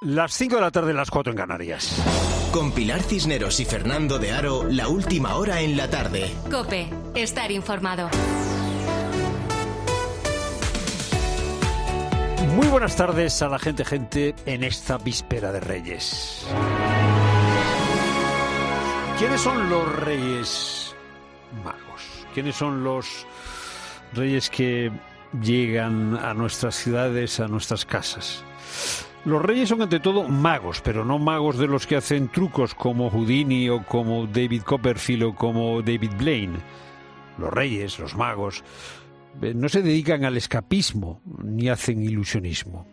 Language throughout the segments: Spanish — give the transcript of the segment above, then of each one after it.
Las 5 de la tarde, las 4 en Canarias. Con Pilar Cisneros y Fernando de Aro, la última hora en la tarde. COPE, estar informado. Muy buenas tardes a la gente en esta víspera de Reyes. ¿Quiénes son los Reyes Magos? ¿Quiénes son los Reyes que llegan a nuestras ciudades, a nuestras casas? Los Reyes son ante todo magos, pero no magos de los que hacen trucos como Houdini o como David Copperfield o como David Blaine. Los Reyes, los magos, no se dedican al escapismo ni hacen ilusionismo.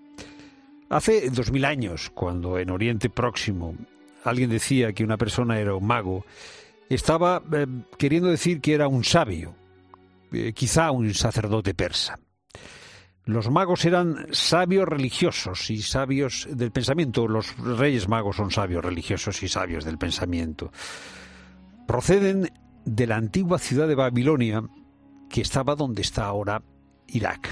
Hace 2000 años, cuando en Oriente Próximo alguien decía que una persona era un mago, estaba queriendo decir que era un sabio, quizá un sacerdote persa. Los magos eran sabios religiosos y sabios del pensamiento. Los reyes magos son sabios religiosos y sabios del pensamiento. Proceden de la antigua ciudad de Babilonia, que estaba donde está ahora Irak.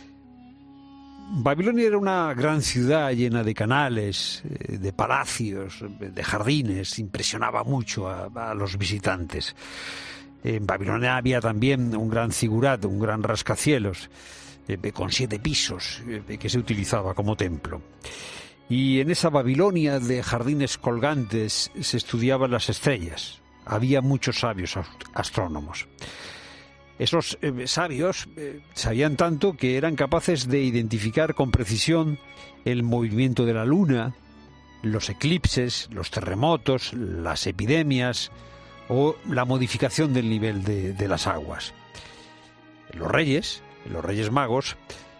Babilonia era una gran ciudad llena de canales, de palacios, de jardines. Impresionaba mucho a los visitantes. En Babilonia había también un gran zigurat, un gran rascacielos, con 7 pisos, que se utilizaba como templo. Y en esa Babilonia de jardines colgantes se estudiaban las estrellas. Había muchos sabios astrónomos. Esos sabios sabían tanto que eran capaces de identificar con precisión el movimiento de la luna, los eclipses, los terremotos, las epidemias o la modificación del nivel de las aguas. Los reyes magos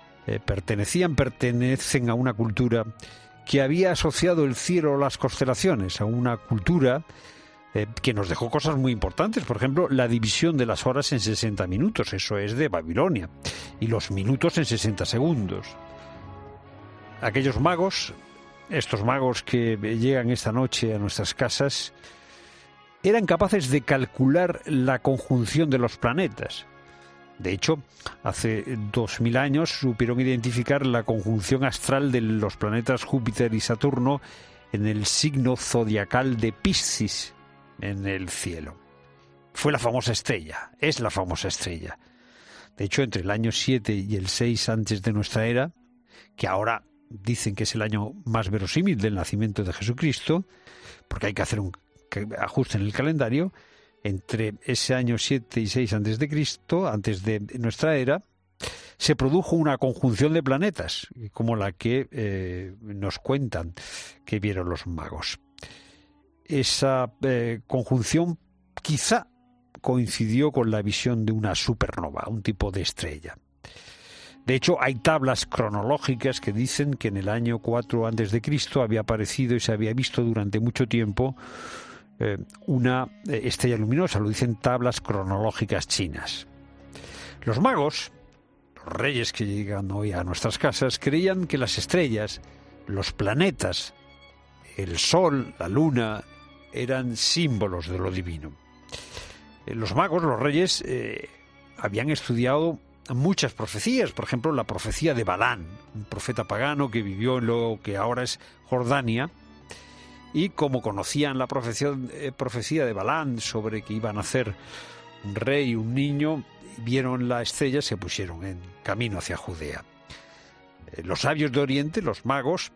pertenecen a una cultura que había asociado el cielo a las constelaciones, a una cultura que nos dejó cosas muy importantes. Por ejemplo, la división de las horas en 60 minutos, eso es de Babilonia, y los minutos en 60 segundos. Aquellos magos, estos magos que llegan esta noche a nuestras casas, eran capaces de calcular la conjunción de los planetas. De hecho, hace 2000 años supieron identificar la conjunción astral de los planetas Júpiter y Saturno en el signo zodiacal de Piscis en el cielo. Fue la famosa estrella, es la famosa estrella. De hecho, entre el año 7 y el 6 antes de nuestra era, que ahora dicen que es el año más verosímil del nacimiento de Jesucristo, porque hay que hacer un ajuste en el calendario, entre ese año 7 y 6 antes de Cristo, antes de nuestra era, se produjo una conjunción de planetas, como la que nos cuentan que vieron los magos. Esa conjunción quizá coincidió con la visión de una supernova, un tipo de estrella. De hecho, hay tablas cronológicas que dicen que en el año 4 antes de Cristo había aparecido y se había visto durante mucho tiempo una estrella luminosa. Lo dicen tablas cronológicas chinas. Los magos, los reyes que llegan hoy a nuestras casas, creían que las estrellas, los planetas, el sol, la luna, eran símbolos de lo divino. Los magos, los reyes, habían estudiado muchas profecías. Por ejemplo, la profecía de Balán, un profeta pagano que vivió en lo que ahora es Jordania. Y como conocían la profecía de Balán sobre que iban a nacer un rey y un niño, vieron la estrella, se pusieron en camino hacia Judea. Los sabios de Oriente, los magos,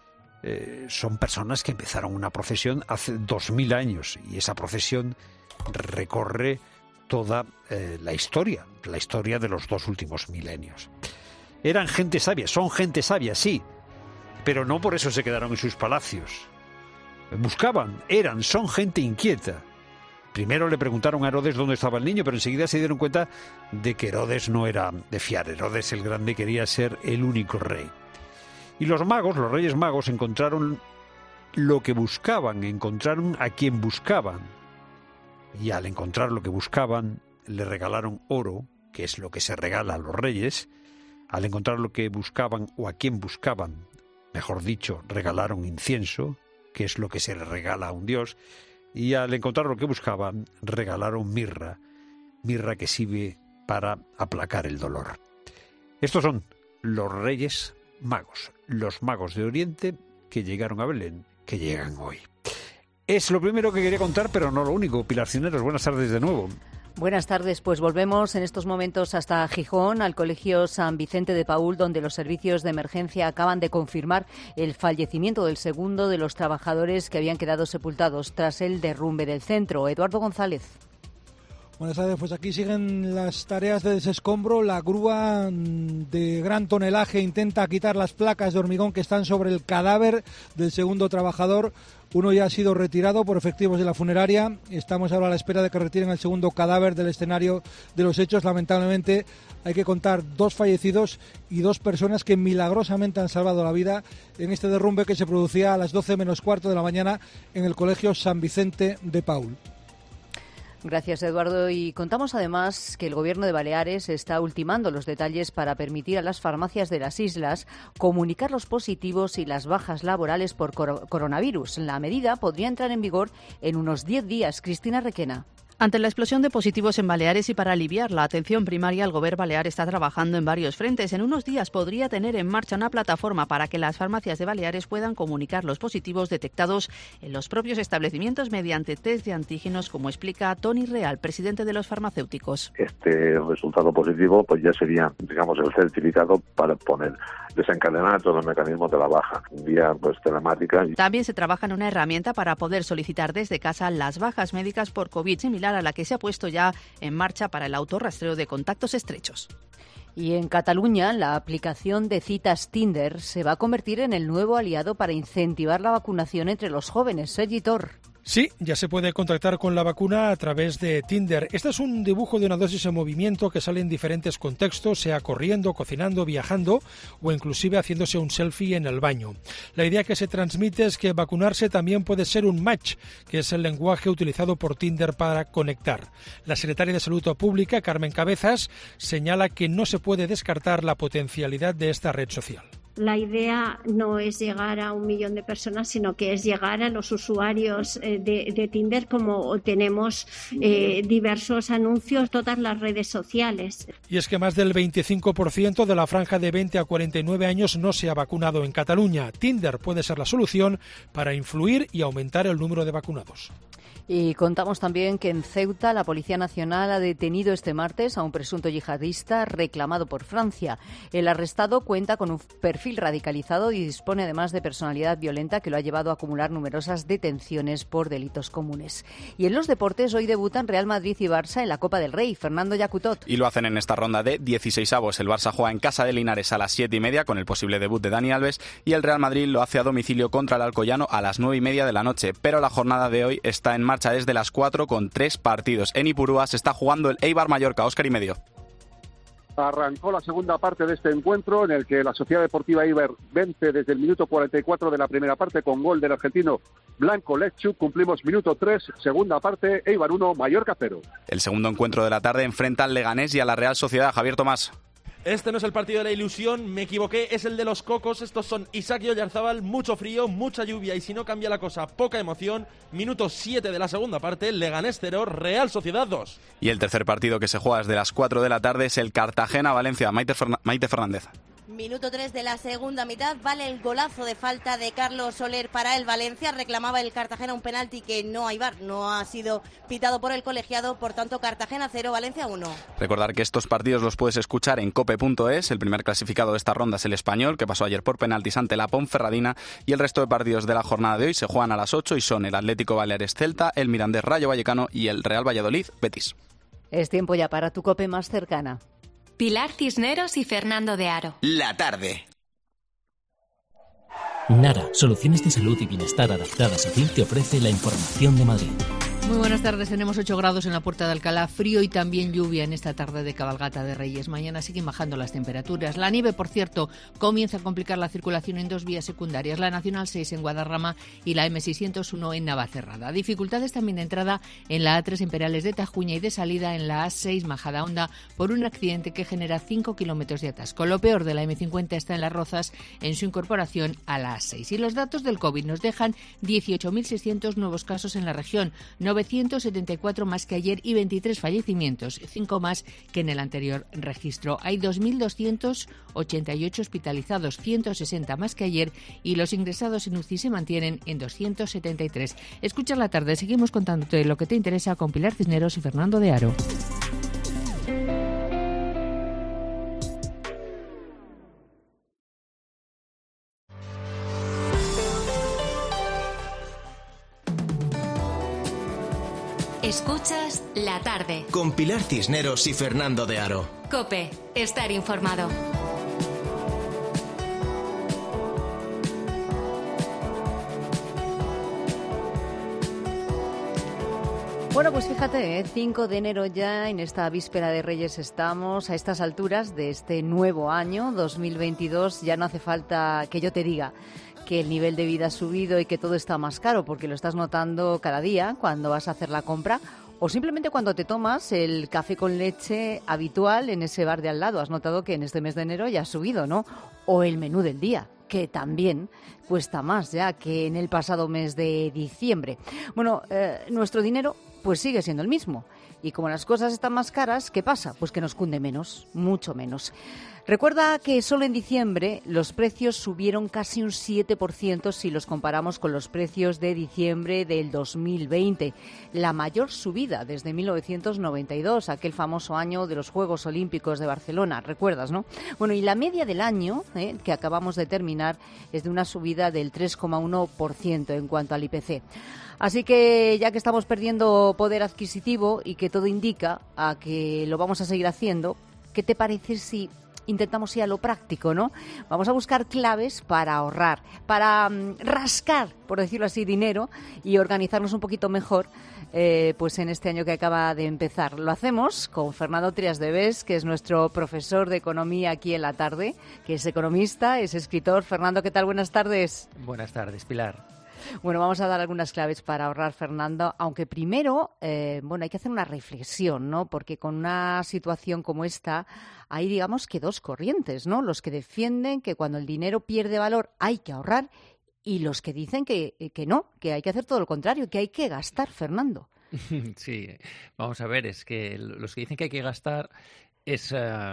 son personas que empezaron una procesión hace 2000 años, y esa procesión recorre toda la historia de los 2 últimos milenios. Eran gente sabia, son gente sabia, sí, pero no por eso se quedaron en sus palacios. Son gente inquieta. Primero le preguntaron a Herodes dónde estaba el niño, pero enseguida se dieron cuenta de que Herodes no era de fiar. Herodes el Grande quería ser el único rey. Y los magos, los reyes magos, encontraron lo que buscaban, encontraron a quien buscaban. Y al encontrar lo que buscaban, le regalaron oro, que es lo que se regala a los reyes. Al encontrar lo que buscaban o a quien buscaban, mejor dicho, regalaron incienso, que es lo que se le regala a un dios. Y al encontrar lo que buscaban, regalaron mirra que sirve para aplacar el dolor. Estos son los reyes magos, los magos de Oriente que llegaron a Belén, que llegan hoy. Es lo primero que quería contar, pero no lo único. Pilar Cisneros, buenas tardes de nuevo. Buenas tardes, pues volvemos en estos momentos hasta Gijón, al Colegio San Vicente de Paúl, donde los servicios de emergencia acaban de confirmar el fallecimiento del segundo de los trabajadores que habían quedado sepultados tras el derrumbe del centro. Eduardo González. Buenas tardes, pues aquí siguen las tareas de desescombro. La grúa de gran tonelaje intenta quitar las placas de hormigón que están sobre el cadáver del segundo trabajador. Uno ya ha sido retirado por efectivos de la funeraria. Estamos ahora a la espera de que retiren el segundo cadáver del escenario de los hechos. Lamentablemente hay que contar 2 fallecidos y 2 personas que milagrosamente han salvado la vida en este derrumbe que se producía a las 12 menos cuarto de la mañana en el Colegio San Vicente de Paúl. Gracias, Eduardo. Y contamos además que el Gobierno de Baleares está ultimando los detalles para permitir a las farmacias de las islas comunicar los positivos y las bajas laborales por coronavirus. La medida podría entrar en vigor en unos 10 días. Cristina Requena. Ante la explosión de positivos en Baleares y para aliviar la atención primaria, el Gobierno balear está trabajando en varios frentes. En unos días podría tener en marcha una plataforma para que las farmacias de Baleares puedan comunicar los positivos detectados en los propios establecimientos mediante test de antígenos, como explica Toni Real, presidente de los farmacéuticos. Este resultado positivo pues ya sería, digamos, el certificado para desencadenar todos los mecanismos de la baja, vía pues telemática. También se trabaja en una herramienta para poder solicitar desde casa las bajas médicas por COVID, similar a la que se ha puesto ya en marcha para el autorrastreo de contactos estrechos. Y en Cataluña, la aplicación de citas Tinder se va a convertir en el nuevo aliado para incentivar la vacunación entre los jóvenes. Sergi Tor. Sí, ya se puede contactar con la vacuna a través de Tinder. Este es un dibujo de una dosis en movimiento que sale en diferentes contextos, sea corriendo, cocinando, viajando o inclusive haciéndose un selfie en el baño. La idea que se transmite es que vacunarse también puede ser un match, que es el lenguaje utilizado por Tinder para conectar. La secretaria de Salud Pública, Carmen Cabezas, señala que no se puede descartar la potencialidad de esta red social. La idea no es llegar a 1 millón de personas, sino que es llegar a los usuarios de Tinder, como tenemos diversos anuncios, todas las redes sociales. Y es que más del 25% de la franja de 20 a 49 años no se ha vacunado en Cataluña. Tinder puede ser la solución para influir y aumentar el número de vacunados. Y contamos también que en Ceuta la Policía Nacional ha detenido este martes a un presunto yihadista reclamado por Francia. El arrestado cuenta con un perfil radicalizado y dispone además de personalidad violenta que lo ha llevado a acumular numerosas detenciones por delitos comunes. Y en los deportes hoy debutan Real Madrid y Barça en la Copa del Rey. Fernando Yacutot. Y lo hacen en esta ronda de 16avos. El Barça juega en casa de Linares a las 7:30 con el posible debut de Dani Alves y el Real Madrid lo hace a domicilio contra el Alcoyano a las 9:30 de la noche. Pero la jornada de hoy está en marcha desde las 4 con 3 partidos. En Ipurúa se está jugando el Eibar Mallorca. Óscar y medio. Arrancó la segunda parte de este encuentro en el que la Sociedad Deportiva Eibar vence desde el minuto 44 de la primera parte con gol del argentino Blanco Lechuk. Cumplimos minuto 3, segunda parte, Eibar 1, Mallorca 0. El segundo encuentro de la tarde enfrenta al Leganés y a la Real Sociedad. Javier Tomás. Este no es el partido de la ilusión, me equivoqué, es el de los cocos. Estos son Isaac y Oyarzábal, mucho frío, mucha lluvia y si no cambia la cosa, poca emoción. Minuto 7 de la segunda parte, Leganés 0, Real Sociedad 2. Y el tercer partido que se juega desde las 4 de la tarde es el Cartagena-Valencia. Maite Fernández. Minuto 3 de la segunda mitad, vale el golazo de falta de Carlos Soler para el Valencia. Reclamaba el Cartagena un penalti que no ha sido pitado por el colegiado, por tanto Cartagena 0, Valencia 1. Recordar que estos partidos los puedes escuchar en cope.es. El primer clasificado de esta ronda es el Español, que pasó ayer por penaltis ante la Ponferradina, y el resto de partidos de la jornada de hoy se juegan a las 8 y son el Atlético Baleares Celta, el Mirandés Rayo Vallecano y el Real Valladolid Betis. Es tiempo ya para tu cope más cercana. Pilar Cisneros y Fernando de Aro. La tarde. Nara, soluciones de salud y bienestar adaptadas a ti, te ofrece la información de Madrid. Muy buenas tardes, tenemos 8 grados en la Puerta de Alcalá, frío y también lluvia en esta tarde de cabalgata de Reyes. Mañana siguen bajando las temperaturas. La nieve, por cierto, comienza a complicar la circulación en 2 vías secundarias, la Nacional 6 en Guadarrama y la M601 en Navacerrada. Dificultades también de entrada en la A3 en Perales de Tajuña y de salida en la A6 Majadahonda por un accidente que genera 5 kilómetros de atasco. Lo peor de la M50 está en Las Rozas en su incorporación a la A6. Y los datos del COVID nos dejan 18.600 nuevos casos en la región, 974 más que ayer y 23 fallecimientos, 5 más que en el anterior registro. Hay 2.288 hospitalizados, 160 más que ayer, y los ingresados en UCI se mantienen en 273. Escucha la tarde, seguimos contándote lo que te interesa con Pilar Cisneros y Fernando de Aro. Escuchas La Tarde con Pilar Cisneros y Fernando de Aro. COPE, estar informado. Bueno, pues fíjate, 5 de enero ya, en esta víspera de Reyes estamos, a estas alturas de este nuevo año, 2022, ya no hace falta que yo te diga que el nivel de vida ha subido y que todo está más caro, porque lo estás notando cada día cuando vas a hacer la compra o simplemente cuando te tomas el café con leche habitual en ese bar de al lado. Has notado que en este mes de enero ya ha subido, ¿no? O el menú del día, que también cuesta más ya que en el pasado mes de diciembre. Bueno, nuestro dinero pues sigue siendo el mismo. Y como las cosas están más caras, ¿qué pasa? Pues que nos cunde menos, mucho menos. Recuerda que solo en diciembre los precios subieron casi un 7% si los comparamos con los precios de diciembre del 2020. La mayor subida desde 1992, aquel famoso año de los Juegos Olímpicos de Barcelona. ¿Recuerdas, no? Bueno, y la media del año que acabamos de terminar es de una subida del 3,1% en cuanto al IPC. Así que ya que estamos perdiendo poder adquisitivo y que todo indica a que lo vamos a seguir haciendo, ¿qué te parece si intentamos ir a lo práctico, ¿no? Vamos a buscar claves para ahorrar, para rascar, por decirlo así, dinero y organizarnos un poquito mejor pues en este año que acaba de empezar. Lo hacemos con Fernando Trias de Bes, que es nuestro profesor de economía aquí en La Tarde, que es economista, es escritor. Fernando, ¿qué tal? Buenas tardes. Buenas tardes, Pilar. Bueno, vamos a dar algunas claves para ahorrar, Fernando, aunque primero, hay que hacer una reflexión, ¿no? Porque con una situación como esta hay, digamos, que dos corrientes, ¿no? Los que defienden que cuando el dinero pierde valor hay que ahorrar y los que dicen que no, que hay que hacer todo lo contrario, que hay que gastar, Fernando. Sí, vamos a ver, es que los que dicen que hay que gastar es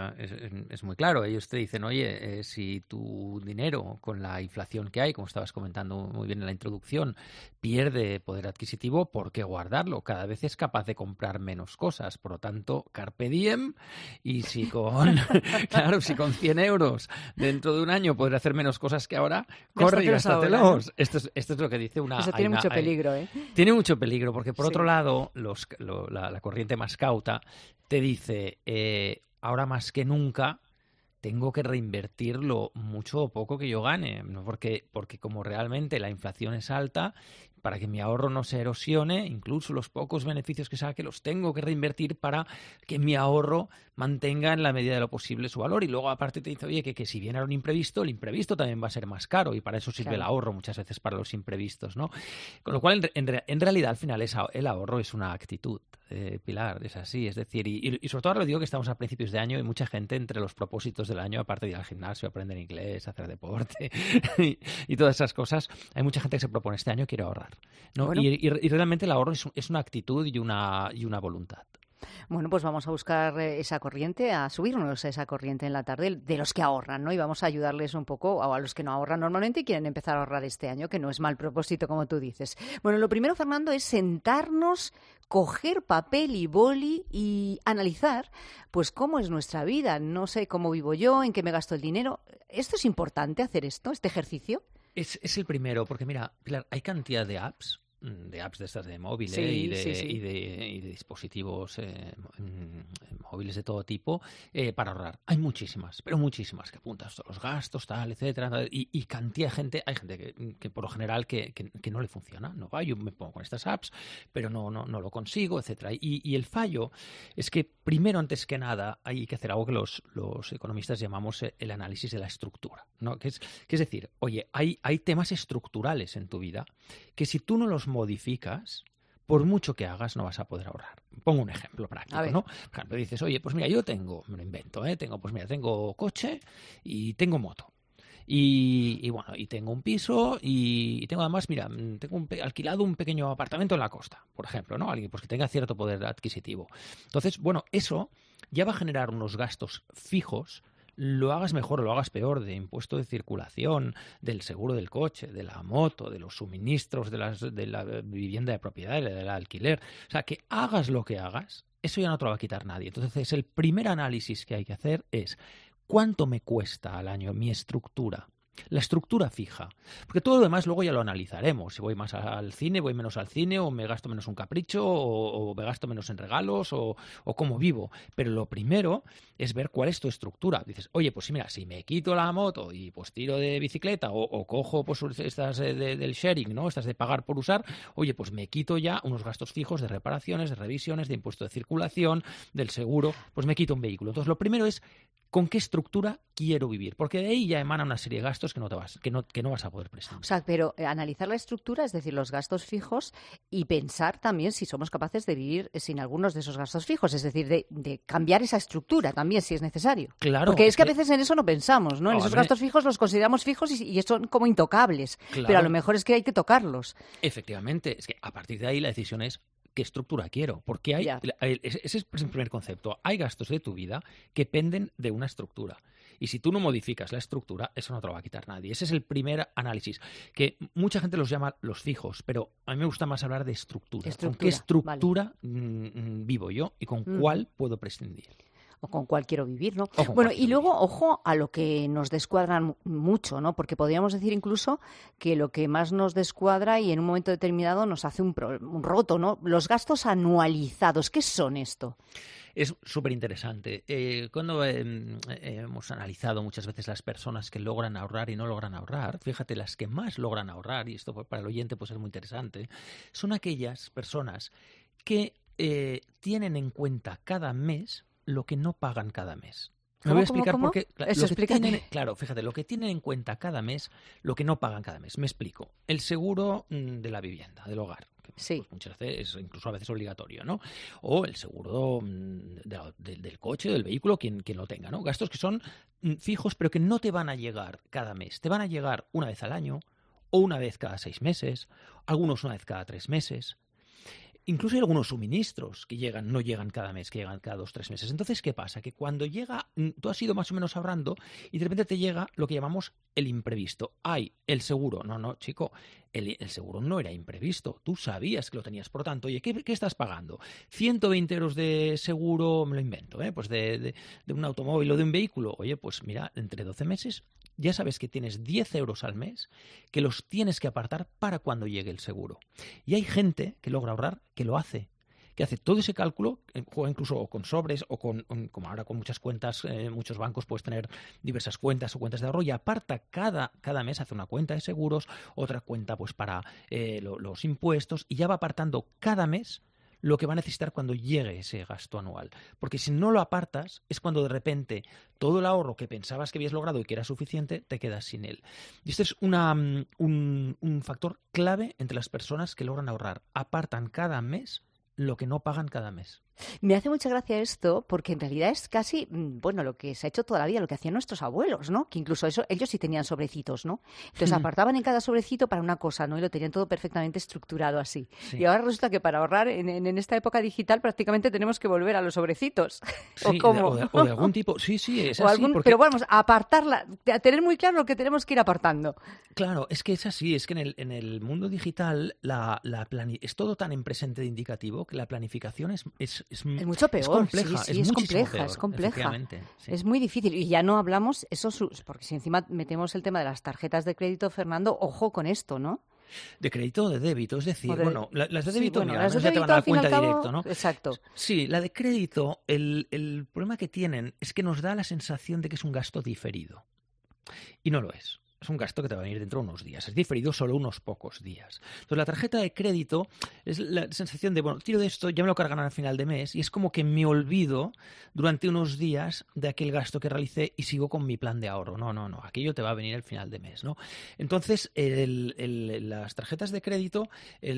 muy claro. Ellos te dicen, oye, si tu dinero, con la inflación que hay, como estabas comentando muy bien en la introducción, pierde poder adquisitivo, ¿por qué guardarlo? Cada vez es capaz de comprar menos cosas. Por lo tanto, carpe diem. Y si con 100 euros dentro de un año podrás hacer menos cosas que ahora, corre y gástatelos. Esto es lo que dice una... Eso tiene mucho peligro, ¿eh? Tiene mucho peligro, porque por otro lado, la corriente más cauta te dice... ahora más que nunca tengo que reinvertir lo mucho o poco que yo gane, ¿no? Porque como realmente la inflación es alta, para que mi ahorro no se erosione, incluso los pocos beneficios que saque los tengo que reinvertir para que mi ahorro mantenga en la medida de lo posible su valor. Y luego aparte te dice, oye, que si viene un imprevisto, el imprevisto también va a ser más caro y para eso sirve el ahorro muchas veces para los imprevistos, ¿no? Con lo cual, en realidad, al final el ahorro es una actitud, Pilar, es así. Es decir, y sobre todo ahora lo digo que estamos a principios de año y mucha gente entre los propósitos del año, aparte de ir al gimnasio, aprender inglés, hacer deporte y todas esas cosas, hay mucha gente que se propone este año quiere ahorrar, ¿no? Bueno. Y realmente el ahorro es una actitud y una voluntad. Bueno, pues vamos a buscar esa corriente, a subirnos a esa corriente en La Tarde de los que ahorran, ¿no? Y vamos a ayudarles un poco a los que no ahorran normalmente y quieren empezar a ahorrar este año, que no es mal propósito, como tú dices. Bueno, lo primero, Fernando, es sentarnos, coger papel y boli y analizar, pues, cómo es nuestra vida. No sé cómo vivo yo, en qué me gasto el dinero. ¿Esto es importante, hacer esto, este ejercicio? Es el primero, porque mira, Pilar, hay cantidad de apps de estas de móvil y de dispositivos móviles de todo tipo para ahorrar. Hay muchísimas, pero muchísimas, que apuntas todos los gastos, tal, etcétera, y cantidad de gente. Hay gente que por lo general que no le funciona. No va, yo me pongo con estas apps, pero no lo consigo, etcétera. Y el fallo es que primero, antes que nada, hay que hacer algo que los economistas llamamos el análisis de la estructura, ¿no? Que es decir, oye, hay temas estructurales en tu vida que si tú no los modificas, por mucho que hagas, no vas a poder ahorrar. Pongo un ejemplo práctico, ¿no? Por ejemplo, dices, oye, pues mira, yo tengo, me lo invento, tengo coche y tengo moto. Y bueno, y tengo un piso y tengo además, mira, tengo alquilado un pequeño apartamento en la costa, por ejemplo, ¿no? Alguien pues que tenga cierto poder adquisitivo. Entonces, bueno, eso ya va a generar unos gastos fijos, lo hagas mejor o lo hagas peor, de impuesto de circulación, del seguro del coche, de la moto, de los suministros de la vivienda de propiedad, del alquiler. O sea, que hagas lo que hagas, eso ya no te lo va a quitar nadie. Entonces, el primer análisis que hay que hacer es ¿cuánto me cuesta al año mi estructura? La estructura fija. Porque todo lo demás luego ya lo analizaremos. Si voy más al cine, voy menos al cine, o me gasto menos un capricho, o me gasto menos en regalos, o cómo vivo. Pero lo primero es ver cuál es tu estructura. Dices, oye, pues sí, mira, si me quito la moto y pues tiro de bicicleta, o cojo pues estas del sharing, ¿no? Estas de pagar por usar, oye, pues me quito ya unos gastos fijos de reparaciones, de revisiones, de impuesto de circulación, del seguro, pues me quito un vehículo. Entonces, lo primero es ¿con qué estructura quiero vivir? Porque de ahí ya emana una serie de gastos que no vas a poder prescindir. O sea, pero analizar la estructura, es decir, los gastos fijos, y pensar también si somos capaces de vivir sin algunos de esos gastos fijos, es decir, de cambiar esa estructura también si es necesario. Claro. Porque es que a veces en eso no pensamos, ¿no? En esos gastos fijos los consideramos fijos y son como intocables. Claro. Pero a lo mejor es que hay que tocarlos. Efectivamente, es que a partir de ahí la decisión es ¿qué estructura quiero? Porque ese es el primer concepto. Hay gastos de tu vida que penden de una estructura. Y si tú no modificas la estructura, eso no te lo va a quitar nadie. Ese es el primer análisis, que mucha gente los llama los fijos, pero a mí me gusta más hablar de estructura. ¿Con qué estructura vivo yo y con cuál puedo prescindir? O con cuál quiero vivir, ¿no? Bueno, y luego, ojo a lo que nos descuadran mucho, ¿no? Porque podríamos decir incluso que lo que más nos descuadra y en un momento determinado nos hace un roto, ¿no? Los gastos anualizados, ¿qué son esto? Es súper interesante. Cuando hemos analizado muchas veces las personas que logran ahorrar y no logran ahorrar, fíjate, las que más logran ahorrar, y esto para el oyente puede ser muy interesante, son aquellas personas que tienen en cuenta cada mes lo que no pagan cada mes. Me voy a explicar por qué. Claro, fíjate, lo que tienen en cuenta cada mes, lo que no pagan cada mes. Me explico. El seguro de la vivienda, del hogar. Sí. Pues muchas veces, incluso a veces obligatorio, ¿no? O el seguro del coche, del vehículo, quien lo tenga, ¿no? Gastos que son fijos, pero que no te van a llegar cada mes. Te van a llegar una vez al año, o una vez cada 6 meses, algunos una vez cada 3 meses. Incluso hay algunos suministros que no llegan cada mes, que llegan cada 2 o 3 meses. Entonces, ¿qué pasa? Que cuando llega, tú has ido más o menos ahorrando y de repente te llega lo que llamamos el imprevisto. ¡Ay, el seguro! No, chico, el seguro no era imprevisto. Tú sabías que lo tenías. Por lo tanto, oye, ¿qué estás pagando? 120 euros de seguro, me lo invento, pues de un automóvil o de un vehículo. Oye, pues mira, entre 12 meses ya sabes que tienes 10 euros al mes que los tienes que apartar para cuando llegue el seguro. Y hay gente que logra ahorrar que lo hace, que hace todo ese cálculo, juega incluso con sobres o como ahora con muchas cuentas, muchos bancos puedes tener diversas cuentas o cuentas de ahorro y aparta cada mes, hace una cuenta de seguros, otra cuenta pues para los impuestos y ya va apartando cada mes lo que va a necesitar cuando llegue ese gasto anual. Porque si no lo apartas, es cuando de repente todo el ahorro que pensabas que habías logrado y que era suficiente, te quedas sin él. Y esto es un factor clave entre las personas que logran ahorrar. Apartan cada mes lo que no pagan cada mes. Me hace mucha gracia esto porque en realidad es casi, lo que se ha hecho toda la vida, lo que hacían nuestros abuelos, ¿no? Que incluso ellos sí tenían sobrecitos, ¿no? Entonces apartaban en cada sobrecito para una cosa, ¿no? Y lo tenían todo perfectamente estructurado así. Sí. Y ahora resulta que para ahorrar en esta época digital prácticamente tenemos que volver a los sobrecitos. Sí, o de algún tipo. Sí, es así. Pero vamos, a apartarla, a tener muy claro lo que tenemos que ir apartando. Claro, es que es así. Es que en el mundo digital es todo tan en presente de indicativo que la planificación es mucho peor. Es compleja, sí, es compleja. Sí. Es muy difícil. Y ya no hablamos porque si encima metemos el tema de las tarjetas de crédito, Fernando, ojo con esto, ¿no? De crédito o de débito, es decir, las de débito, las de débito, te van a dar cuenta directo, ¿no? Exacto. Sí, la de crédito, el problema que tienen es que nos da la sensación de que es un gasto diferido. Y no lo es. es un gasto que te va a venir dentro de unos días. Es diferido solo unos pocos días. Entonces, la tarjeta de crédito es la sensación de, bueno, tiro de esto, ya me lo cargan al final de mes y es como que me olvido durante unos días de aquel gasto que realicé y sigo con mi plan de ahorro. No, aquello te va a venir al final de mes, ¿no? Entonces, las tarjetas de crédito,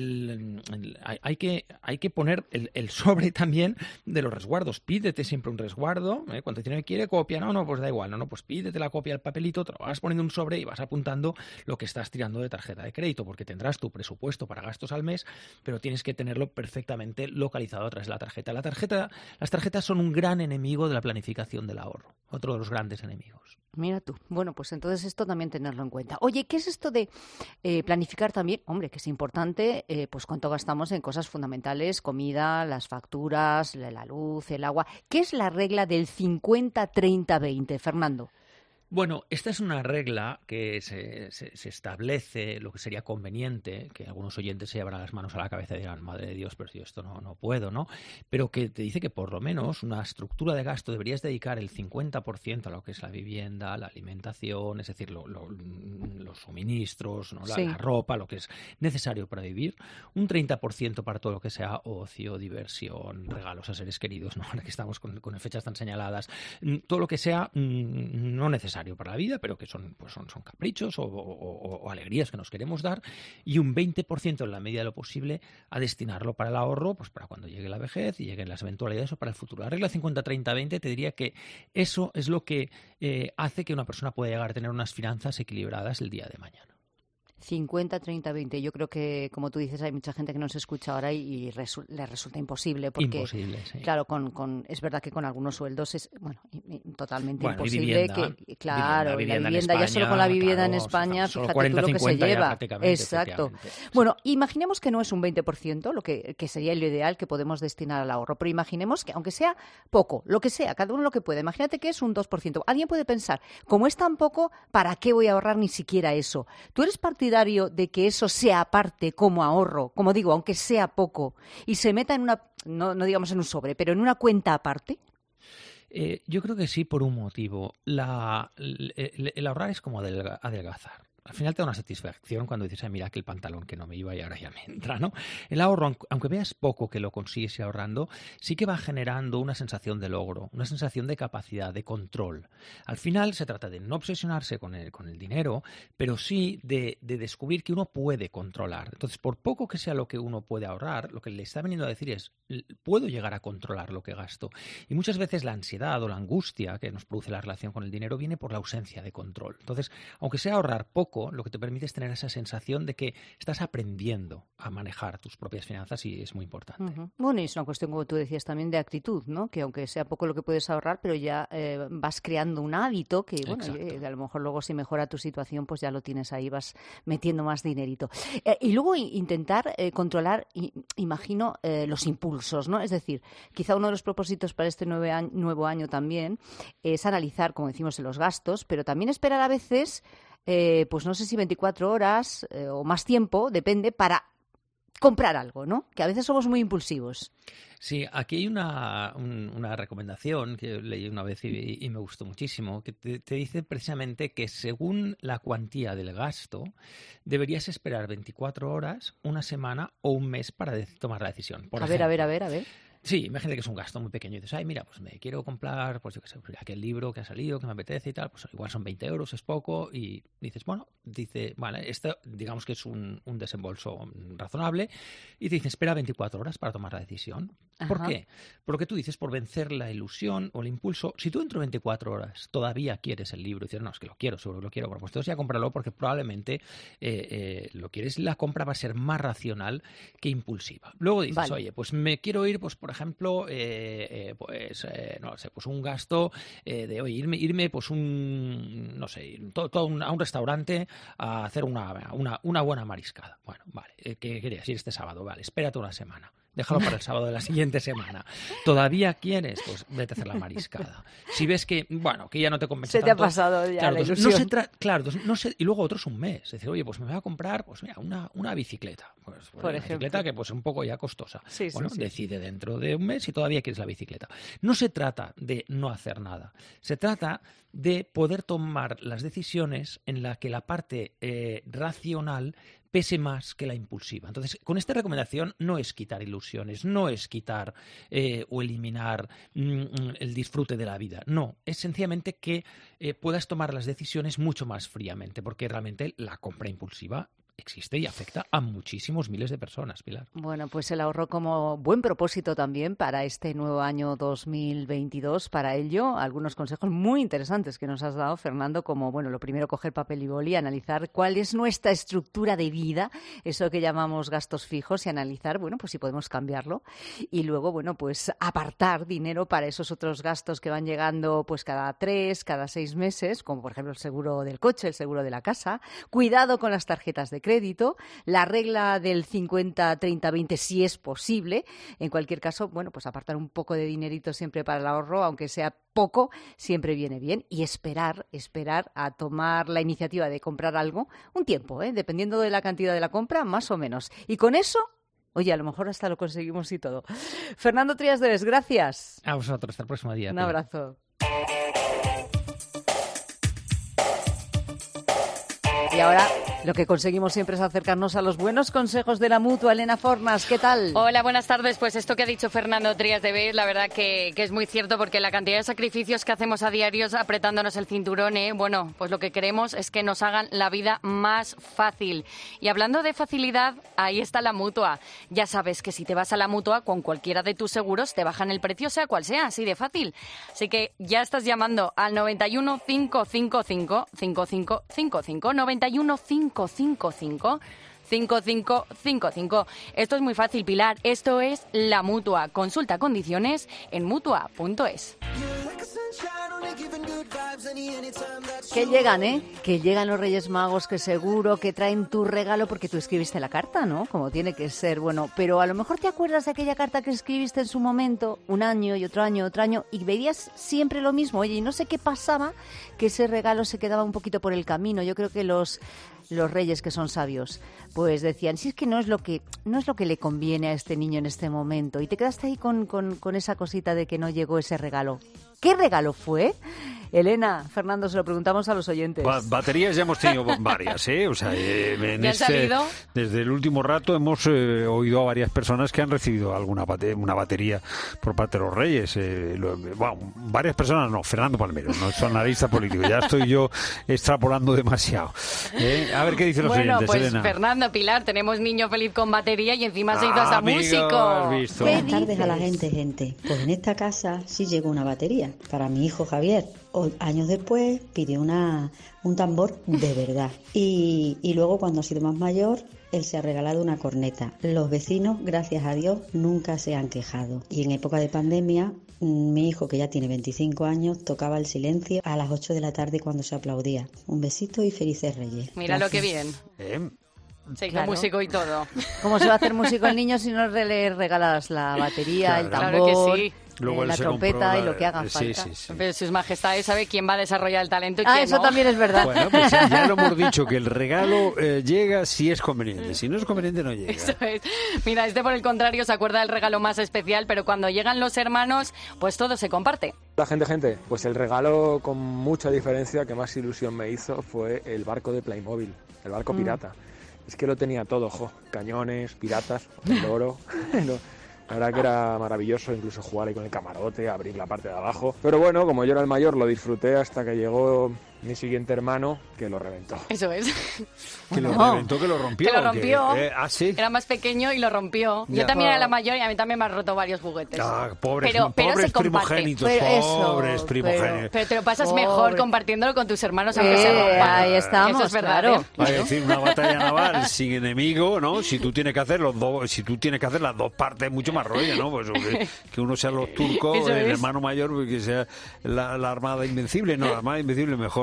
hay que poner el sobre también de los resguardos. Pídete siempre un resguardo, cuando te quiere copia, pues da igual, pues pídete la copia del papelito, te lo vas poniendo un sobre y vas apuntando lo que estás tirando de tarjeta de crédito, porque tendrás tu presupuesto para gastos al mes, pero tienes que tenerlo perfectamente localizado a través de la tarjeta. Las tarjetas son un gran enemigo de la planificación del ahorro, otro de los grandes enemigos. Mira tú. Bueno, pues entonces esto también tenerlo en cuenta. Oye, ¿qué es esto de planificar también? Hombre, que es importante, pues cuánto gastamos en cosas fundamentales, comida, las facturas, la luz, el agua. ¿Qué es la regla del 50-30-20, Fernando? Bueno, esta es una regla que se establece, lo que sería conveniente, que algunos oyentes se llevarán las manos a la cabeza y dirán, madre de Dios, pero si yo esto no puedo, ¿no? Pero que te dice que por lo menos una estructura de gasto deberías dedicar el 50% a lo que es la vivienda, la alimentación, es decir, los suministros, ¿no? Sí. La ropa, lo que es necesario para vivir, un 30% para todo lo que sea ocio, diversión, regalos a seres queridos, ¿no? Ahora que estamos con fechas tan señaladas, todo lo que sea no necesario para la vida, pero que son caprichos o alegrías que nos queremos dar, y un 20% en la medida de lo posible a destinarlo para el ahorro, pues para cuando llegue la vejez y lleguen las eventualidades o para el futuro. La regla 50-30-20 te diría que eso es lo que hace que una persona pueda llegar a tener unas finanzas equilibradas el día de mañana. 50-30-20. Yo creo que, como tú dices, hay mucha gente que nos escucha ahora y le resulta imposible. Porque, imposible, sí. Claro, es verdad que con algunos sueldos es totalmente imposible. Vivienda, la vivienda España, ya solo con la vivienda en claro, España, solo fíjate 40, tú lo que se lleva. Exacto. Bueno, imaginemos que no es un 20%, lo que sería lo ideal que podemos destinar al ahorro, pero imaginemos que, aunque sea poco, lo que sea, cada uno lo que puede, imagínate que es un 2%. Alguien puede pensar, como es tan poco, ¿para qué voy a ahorrar ni siquiera eso? ¿Tú eres partidario de que eso sea aparte como ahorro, como digo, aunque sea poco, y se meta en una, no digamos en un sobre, pero en una cuenta aparte? Yo creo que sí, por un motivo. El ahorrar es como adelgazar. Al final te da una satisfacción cuando dices, ay, mira que el pantalón que no me iba y ahora ya me entra, ¿no? El ahorro, aunque veas poco que lo consigues ahorrando, sí que va generando una sensación de logro, una sensación de capacidad, de control. Al final se trata de no obsesionarse con el dinero, pero sí de descubrir que uno puede controlar. Entonces, por poco que sea lo que uno puede ahorrar, lo que le está veniendo a decir es, puedo llegar a controlar lo que gasto. Y muchas veces la ansiedad o la angustia que nos produce la relación con el dinero viene por la ausencia de control. Entonces, aunque sea ahorrar poco, lo que te permite es tener esa sensación de que estás aprendiendo a manejar tus propias finanzas y es muy importante. Uh-huh. Bueno, y es una cuestión, como tú decías, también de actitud, ¿no? Que aunque sea poco lo que puedes ahorrar, pero ya vas creando un hábito que, bueno, a lo mejor luego si mejora tu situación, pues ya lo tienes ahí, vas metiendo más dinerito. Y luego intentar controlar, imagino, los impulsos, ¿no? Es decir, quizá uno de los propósitos para este nuevo año también es analizar, como decimos, en los gastos, pero también esperar a veces pues no sé si 24 horas o más tiempo, depende, para comprar algo, ¿no? Que a veces somos muy impulsivos. Sí, aquí hay una recomendación que leí una vez y me gustó muchísimo, que te dice precisamente que según la cuantía del gasto, deberías esperar 24 horas, una semana o un mes para tomar la decisión. Por ejemplo, a ver. Sí, imagínate que es un gasto muy pequeño y dices, ay, mira, pues me quiero comprar, pues yo qué sé, aquel libro que ha salido, que me apetece y tal, pues igual son 20 euros, es poco, y dices, vale, esto digamos que es un desembolso razonable, y te dices, espera 24 horas para tomar la decisión. ¿Por qué? Porque tú dices, por vencer la ilusión o el impulso, si tú dentro de 24 horas todavía quieres el libro y dices, no, es que lo quiero, seguro que lo quiero, bueno, pues entonces ya cómpralo porque probablemente lo quieres, la compra va a ser más racional que impulsiva. Luego dices, oye, pues me quiero ir, pues por ejemplo, no sé, pues un gasto de oye, irme pues a un restaurante a hacer una buena mariscada. Bueno, vale, ¿qué querías ir este sábado? Vale, espérate una semana. déjalo para el sábado de la siguiente semana. ¿Todavía quieres? Pues vete a hacer la mariscada. Si ves que, bueno, que ya no te convence se tanto, te ha pasado ya claro, la ilusión. Y luego otros un mes. Decir, oye, pues me voy a comprar, pues mira, una bicicleta. Pues por una ejemplo. bicicleta que pues es un poco ya costosa. Sí, bueno, sí. decide dentro de un mes si todavía quieres la bicicleta. No se trata de no hacer nada. Se trata de poder tomar las decisiones en la que la parte racional pese más que la impulsiva. Entonces, con esta recomendación no es quitar ilusiones, no es quitar o eliminar el disfrute de la vida. No, es sencillamente que puedas tomar las decisiones mucho más fríamente, porque realmente la compra impulsiva existe y afecta a muchísimos miles de personas, Pilar. Bueno, pues el ahorro como buen propósito también para este nuevo año 2022. Para ello, algunos consejos muy interesantes que nos has dado, Fernando, como, bueno, lo primero, coger papel y boli, analizar cuál es nuestra estructura de vida, eso que llamamos gastos fijos, y analizar, bueno, pues si podemos cambiarlo. Y luego, bueno, pues apartar dinero para esos otros gastos que van llegando pues cada 3, cada 6 meses, como por ejemplo el seguro del coche, el seguro de la casa. Cuidado con las tarjetas de crédito, la regla del 50-30-20 si es posible. En cualquier caso, bueno, pues apartar un poco de dinerito siempre para el ahorro, aunque sea poco, siempre viene bien. Y esperar a tomar la iniciativa de comprar algo un tiempo, dependiendo de la cantidad de la compra, más o menos. Y con eso, oye, a lo mejor hasta lo conseguimos y todo. Fernando Trías de Bes, gracias. A vosotros, hasta el próximo día. Un abrazo. Y ahora lo que conseguimos siempre es acercarnos a los buenos consejos de la Mutua. Elena Fornas, ¿qué tal? Hola, buenas tardes. Pues esto que ha dicho Fernando Trías de Bes, la verdad que es muy cierto, porque la cantidad de sacrificios que hacemos a diario apretándonos el cinturón, bueno, pues lo que queremos es que nos hagan la vida más fácil. Y hablando de facilidad, ahí está la Mutua. Ya sabes que si te vas a la Mutua con cualquiera de tus seguros, te bajan el precio, sea cual sea, así de fácil. Así que ya estás llamando al 91 555 5555, 91 555 5555. Esto es muy fácil, Pilar. Esto es la Mutua. Consulta condiciones en mutua.es. Que llegan, que llegan los Reyes Magos, que seguro que traen tu regalo porque tú escribiste la carta, ¿no? Como tiene que ser, bueno, pero a lo mejor te acuerdas de aquella carta que escribiste en su momento, un año y otro año, y veías siempre lo mismo. Oye, y no sé qué pasaba, que ese regalo se quedaba un poquito por el camino. Yo creo que los reyes, que son sabios, pues decían, si es que no es lo que le conviene a este niño en este momento, y te quedaste ahí con esa cosita de que no llegó ese regalo. ¿Qué regalo fue? Elena, Fernando, se lo preguntamos a los oyentes. Baterías ya hemos tenido varias, O sea, desde el último rato hemos oído a varias personas que han recibido una batería por parte de los Reyes. Varias personas no, Fernando Palmero, no son analistas políticos. Ya estoy yo extrapolando demasiado. A ver qué dicen los oyentes, pues, Elena. Fernando, Pilar, tenemos niño feliz con batería y encima se hizo hasta músico. Buenas tardes a la gente. Pues en esta casa sí llegó una batería para mi hijo Javier. Años después pidió un tambor de verdad. Y luego, cuando ha sido más mayor, él se ha regalado una corneta. Los vecinos, gracias a Dios, nunca se han quejado. Y en época de pandemia, mi hijo, que ya tiene 25 años, tocaba el silencio a las 8 de la tarde cuando se aplaudía. Un besito y felices Reyes. Mira lo que bien. Se hizo músico y todo. ¿Cómo se va a hacer músico el niño si no le regalas la batería, el tambor? Claro que sí. Luego la trompeta y lo que haga falta. Sí. Pero sus majestades sabe quién va a desarrollar el talento y quién eso no. También es verdad. Bueno, pues ya lo hemos dicho, que el regalo llega si es conveniente. Si no es conveniente, no llega. Eso es. Mira, por el contrario se acuerda del regalo más especial, pero cuando llegan los hermanos, pues todo se comparte. La gente, pues el regalo con mucha diferencia que más ilusión me hizo fue el barco de Playmobil, el barco pirata. Es que lo tenía todo, cañones, piratas, el oro. La verdad que era maravilloso, incluso jugar ahí con el camarote, abrir la parte de abajo. Pero bueno, como yo era el mayor, lo disfruté hasta que llegó mi siguiente hermano, que lo reventó. Eso es. Que lo reventó, que lo rompió. Que lo rompió. ¿Sí? Era más pequeño y lo rompió. Ya. Yo también era la mayor y a mí también me han roto varios juguetes. Pobres se primogénitos, pobres primogénitos. Pero te lo pasas mejor compartiéndolo con tus hermanos, aunque se rompan. Ahí estamos, eso es verdad, claro. Va a decir, una batalla naval sin enemigo, ¿no? Si tú tienes que hacer las dos partes, mucho más rollo, ¿no? Pues que uno sea los turcos, el hermano mayor, que sea la Armada Invencible. No, la Armada Invencible mejor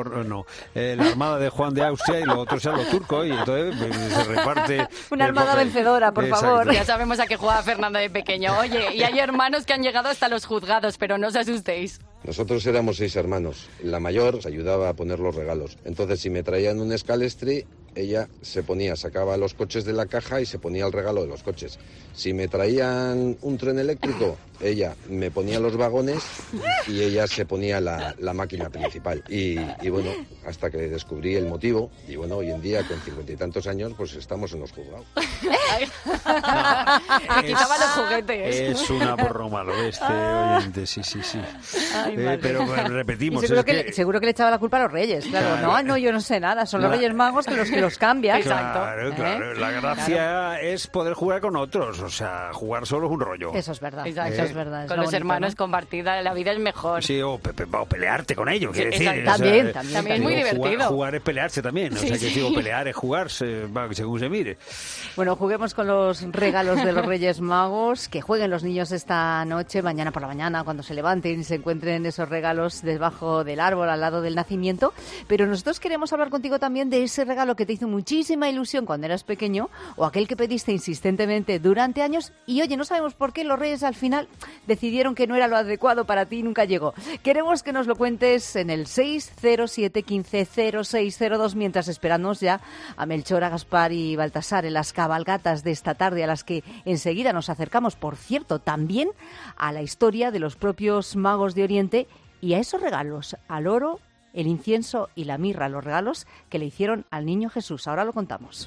no, la armada de Juan de Austria y los otros sean los turcos, y entonces se reparte... Una armada vencedora, por favor. Ya sabemos a qué jugaba Fernando de pequeño. Oye, y hay hermanos que han llegado hasta los juzgados, pero no os asustéis. Nosotros éramos 6 hermanos. La mayor ayudaba a poner los regalos. Entonces, si me traían un Scalestri, ella sacaba los coches de la caja y se ponía el regalo de los coches. Si me traían un tren eléctrico, ella me ponía los vagones y ella se ponía la máquina principal. Y bueno, hasta que descubrí el motivo, y bueno, hoy en día, con 50 y tantos años, pues estamos en los juzgados. Me quitaba los juguetes. Es una broma, lo ves, oyente, sí. Ay, pero bueno, repetimos. Seguro que le echaba la culpa a los reyes, claro. No, yo no sé nada, son los Reyes Magos que los cambian. Claro. La gracia es poder jugar con otros, o sea, jugar solo es un rollo. Eso es verdad. Exacto. Es verdad. Con los hermanos compartida la vida es mejor. Sí, o pelearte con ellos, quiere decir. También es muy divertido. Jugar es pelearse también, o sea, que digo, pelear es jugarse, según se mire. Bueno, juguemos con los regalos de los Reyes Magos, que jueguen los niños esta noche, mañana por la mañana, cuando se levanten y se encuentren esos regalos debajo del árbol, al lado del nacimiento. Pero nosotros queremos hablar contigo también de ese regalo que te hizo muchísima ilusión cuando eras pequeño, o aquel que pediste insistentemente durante años, y oye, no sabemos por qué los Reyes al final decidieron que no era lo adecuado para ti y nunca llegó. Queremos que nos lo cuentes en el 607-150602, mientras esperamos ya a Melchor, a Gaspar y Baltasar en las cabalgatas de esta tarde, a las que enseguida nos acercamos, por cierto, también a la historia de los propios magos de Oriente y a esos regalos, al oro, el incienso y la mirra, los regalos que le hicieron al niño Jesús. Ahora lo contamos.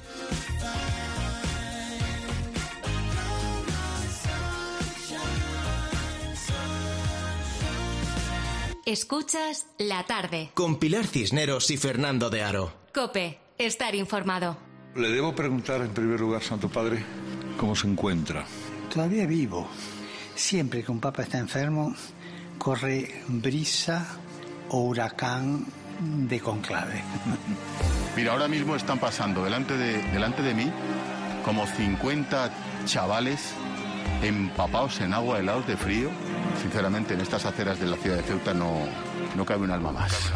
Escuchas La Tarde. Con Pilar Cisneros y Fernando de Aro. COPE. Estar informado. Le debo preguntar en primer lugar, Santo Padre, ¿cómo se encuentra? Todavía vivo. Siempre que un papa está enfermo, corre brisa o huracán de conclave. Mira, ahora mismo están pasando delante de mí como 50 chavales empapados en agua, helados de frío. Sinceramente, en estas aceras de la ciudad de Ceuta no cabe un alma más.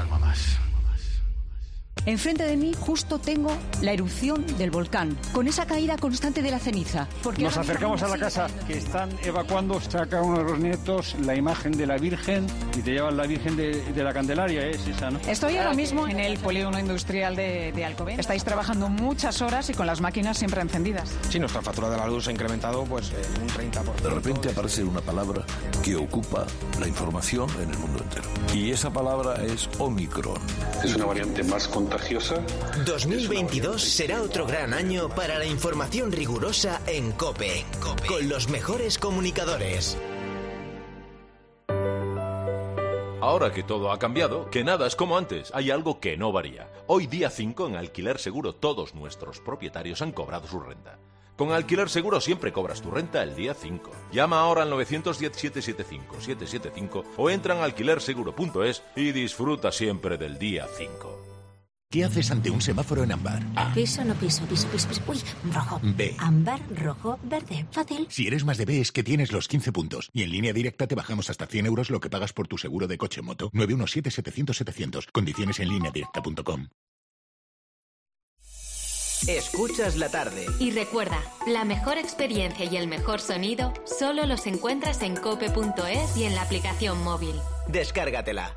Enfrente de mí justo tengo la erupción del volcán, con esa caída constante de la ceniza. Nos acercamos a la casa que están evacuando, saca uno de los nietos la imagen de la Virgen y te llevan la Virgen de la Candelaria, es esa, ¿no? Estoy ahora mismo en el polígono industrial de Alcobendas. Estáis trabajando muchas horas y con las máquinas siempre encendidas. Sí, nuestra factura de la luz ha incrementado pues un 30%. De repente aparece una palabra que ocupa la información en el mundo entero. Y esa palabra es Omicron. Es una variante más contagiosa. 2022 será otro gran año para la información rigurosa en COPE. Con los mejores comunicadores. Ahora que todo ha cambiado, que nada es como antes, hay algo que no varía. Hoy día 5 en Alquiler Seguro todos nuestros propietarios han cobrado su renta. Con Alquiler Seguro siempre cobras tu renta el día 5. Llama ahora al 910-775-775 o entra en alquilerseguro.es y disfruta siempre del día 5. ¿Qué haces ante un semáforo en ámbar? A. Piso, no piso, piso. Uy, rojo. B. Ámbar, rojo, verde. Fácil. Si eres más de B es que tienes los 15 puntos. Y en Línea Directa te bajamos hasta 100 euros lo que pagas por tu seguro de coche moto. 917-700-700. Condiciones en lineadirecta.com. Escuchas la tarde. Y recuerda, la mejor experiencia y el mejor sonido solo los encuentras en cope.es y en la aplicación móvil. Descárgatela.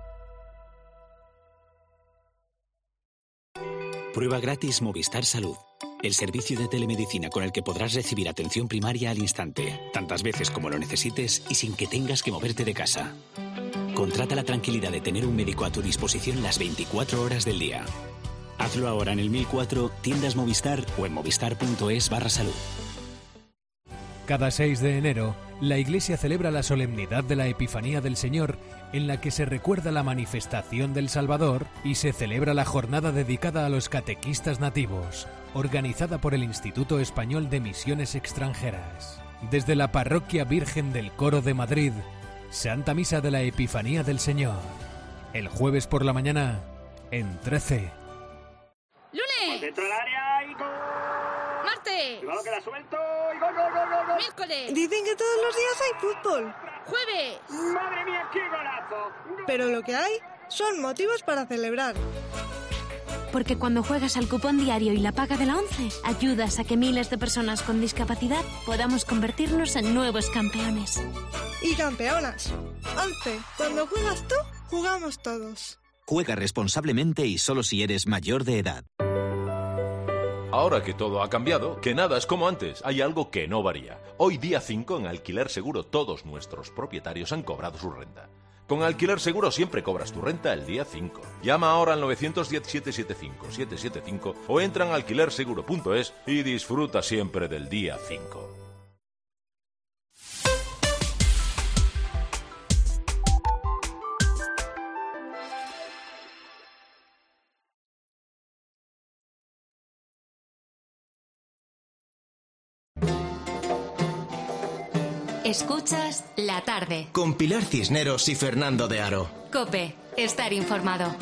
Prueba gratis Movistar Salud, el servicio de telemedicina con el que podrás recibir atención primaria al instante, tantas veces como lo necesites y sin que tengas que moverte de casa. Contrata la tranquilidad de tener un médico a tu disposición las 24 horas del día. Hazlo ahora en el 1004, tiendas Movistar o en movistar.es/salud. Cada 6 de enero, la Iglesia celebra la solemnidad de la Epifanía del Señor, en la que se recuerda la manifestación del Salvador y se celebra la jornada dedicada a los catequistas nativos, organizada por el Instituto Español de Misiones Extranjeras. Desde la Parroquia Virgen del Coro de Madrid, Santa Misa de la Epifanía del Señor. El jueves por la mañana, en 13. ¡Lunes! ¡Dentro del área y gol! ¡Martes! ¡Cuidado que la suelto! ¡Y gol, gol, gol, gol! ¡Miércoles! Dicen que todos los días hay fútbol. ¡Jueves! ¡Madre mía, qué golazo! Pero lo que hay son motivos para celebrar. Porque cuando juegas al cupón diario y la paga de la ONCE, ayudas a que miles de personas con discapacidad podamos convertirnos en nuevos campeones. Y campeonas. ONCE, cuando juegas tú, jugamos todos. Juega responsablemente y solo si eres mayor de edad. Ahora que todo ha cambiado, que nada es como antes, hay algo que no varía. Hoy día 5 en Alquiler Seguro todos nuestros propietarios han cobrado su renta. Con Alquiler Seguro siempre cobras tu renta el día 5. Llama ahora al 910-775-775 o entra en alquilerseguro.es y disfruta siempre del día 5. Escuchas La Tarde. Con Pilar Cisneros y Fernando de Aro. COPE. Estar informado.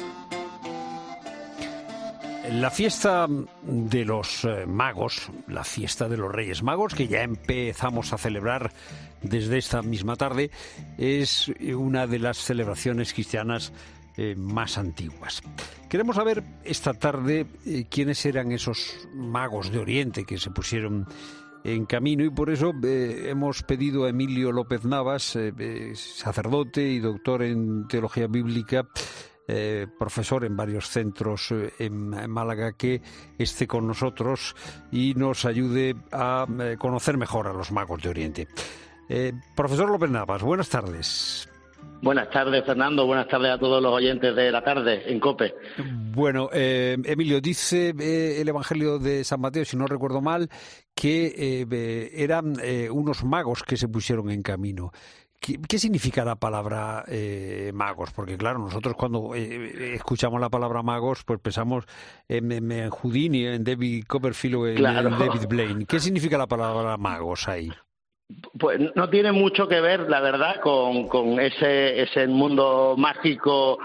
La fiesta de los magos, la fiesta de los Reyes Magos, que ya empezamos a celebrar desde esta misma tarde, es una de las celebraciones cristianas más antiguas. Queremos saber esta tarde quiénes eran esos magos de Oriente que se pusieron en camino, y por eso hemos pedido a Emilio López Navas, sacerdote y doctor en teología bíblica, profesor en varios centros en Málaga, que esté con nosotros y nos ayude a conocer mejor a los magos de Oriente. Profesor López Navas, buenas tardes. Buenas tardes, Fernando. Buenas tardes a todos los oyentes de La Tarde en COPE. Bueno, Emilio, dice el Evangelio de San Mateo, si no recuerdo mal, que eran unos magos que se pusieron en camino. ¿Qué significa la palabra magos? Porque claro, nosotros cuando escuchamos la palabra magos, pues pensamos en Houdini, en David Copperfield o en David Blaine. ¿Qué significa la palabra magos ahí? Pues no tiene mucho que ver, la verdad, con ese mundo mágico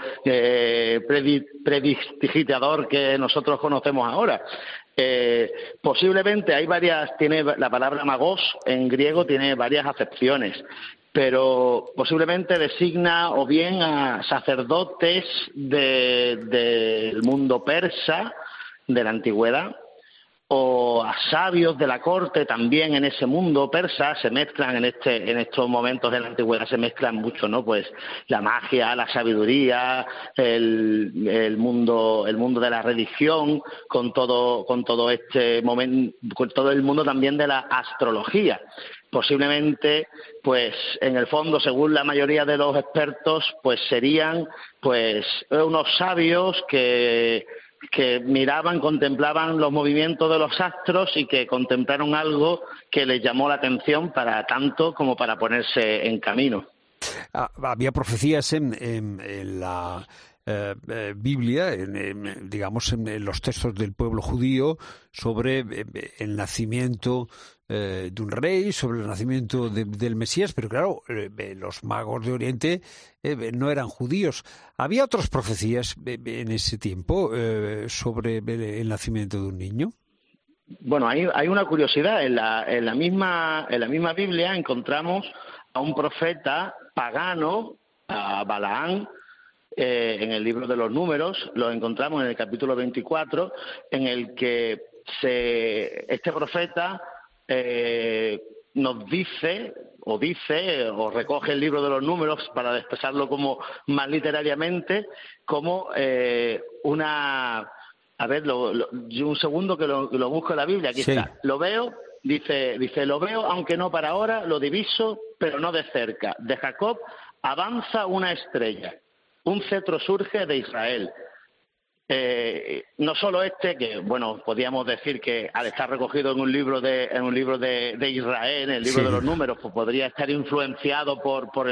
prestidigitador que nosotros conocemos ahora. Posiblemente tiene la palabra magos en griego tiene varias acepciones, pero posiblemente designa o bien a sacerdotes del mundo persa de la antigüedad, o a sabios de la corte también en ese mundo persa. Se mezclan en estos momentos de la antigüedad, se mezclan mucho, ¿no? Pues la magia, la sabiduría, el mundo de la religión, con todo este momento, con todo el mundo también de la astrología. Posiblemente, pues en el fondo, según la mayoría de los expertos, pues serían pues unos sabios que miraban, contemplaban los movimientos de los astros y que contemplaron algo que les llamó la atención para tanto como para ponerse en camino. Había profecías en la Biblia, digamos en los textos del pueblo judío, sobre el nacimiento de un rey, sobre el nacimiento del Mesías, pero claro, los magos de Oriente no eran judíos. ¿Había otras profecías en ese tiempo sobre el nacimiento de un niño? Bueno, hay una curiosidad. En la misma Biblia encontramos a un profeta pagano, a Balaán, en el libro de los Números. Lo encontramos en el capítulo 24, en el que este profeta nos dice o recoge el libro de los Números, para expresarlo como más literariamente, como a ver, un segundo que lo busco en la Biblia. Aquí está. Lo veo, dice, lo veo, aunque no para ahora, lo diviso, pero no de cerca. De Jacob avanza una estrella, un cetro surge de Israel. No solo que bueno, podríamos decir que al estar recogido en un libro de Israel, en el libro de los Números, pues podría estar influenciado por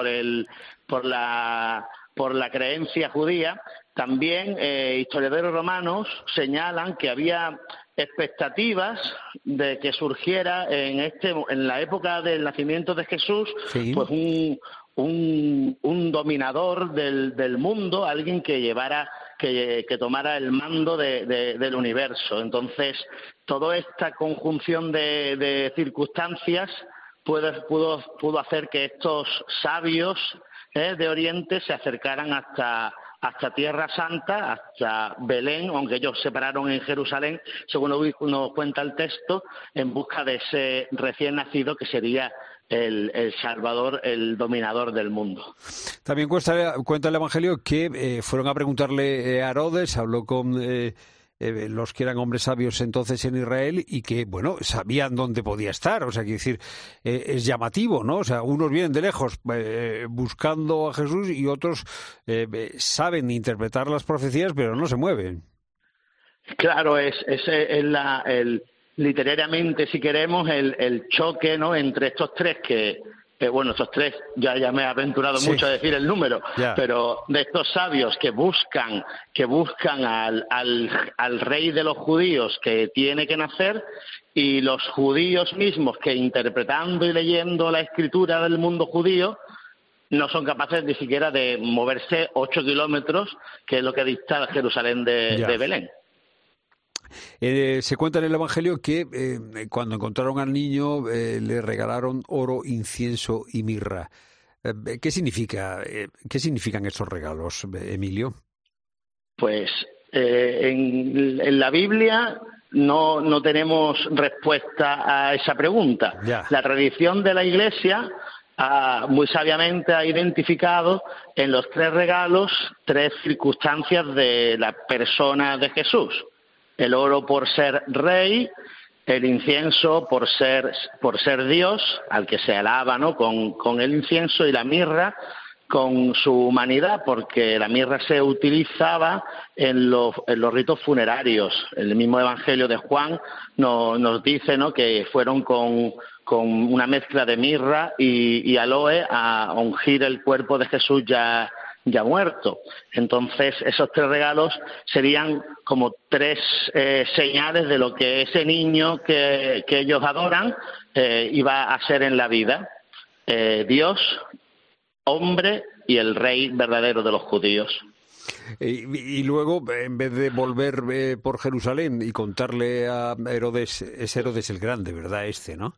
la creencia judía. También historiadores romanos señalan que había expectativas de que surgiera en la época del nacimiento de Jesús, pues un dominador del mundo, alguien que tomara el mando del universo. Entonces, toda esta conjunción de circunstancias pudo hacer que estos sabios de Oriente se acercaran hasta hasta Tierra Santa, hasta Belén, aunque ellos se pararon en Jerusalén, según nos cuenta el texto, en busca de ese recién nacido que sería el Salvador, el dominador del mundo. También cuenta el Evangelio que fueron a preguntarle a Herodes, habló con los que eran hombres sabios entonces en Israel y que, bueno, sabían dónde podía estar. O sea, quiero decir, es llamativo, ¿no? O sea, unos vienen de lejos buscando a Jesús y otros saben interpretar las profecías, pero no se mueven. Claro, es literariamente, si queremos, el choque, ¿no?, entre estos tres estos tres, ya me he aventurado mucho a decir el número, pero de estos sabios que buscan al rey de los judíos que tiene que nacer, y los judíos mismos que, interpretando y leyendo la escritura del mundo judío, no son capaces ni siquiera de moverse 8 kilómetros, que es lo que dista Jerusalén de Belén. Se cuenta en el Evangelio que cuando encontraron al niño le regalaron oro, incienso y mirra. ¿Qué significan estos regalos, Emilio? Pues en la Biblia no tenemos respuesta a esa pregunta. La tradición de la Iglesia muy sabiamente ha identificado en los 3 regalos 3 circunstancias de la persona de Jesús. El oro por ser rey, el incienso por ser Dios, al que se alaba, ¿no?, con el incienso, y la mirra con su humanidad, porque la mirra se utilizaba en los ritos funerarios. El mismo Evangelio de Juan nos dice, ¿no?, que fueron con una mezcla de mirra y aloe a ungir el cuerpo de Jesús ya muerto. Entonces, esos 3 regalos serían como 3 señales de lo que ese niño que ellos adoran iba a ser en la vida. Dios, hombre y el rey verdadero de los judíos. Y luego, en vez de volver por Jerusalén y contarle a Herodes, es Herodes el Grande, ¿verdad? ¿no?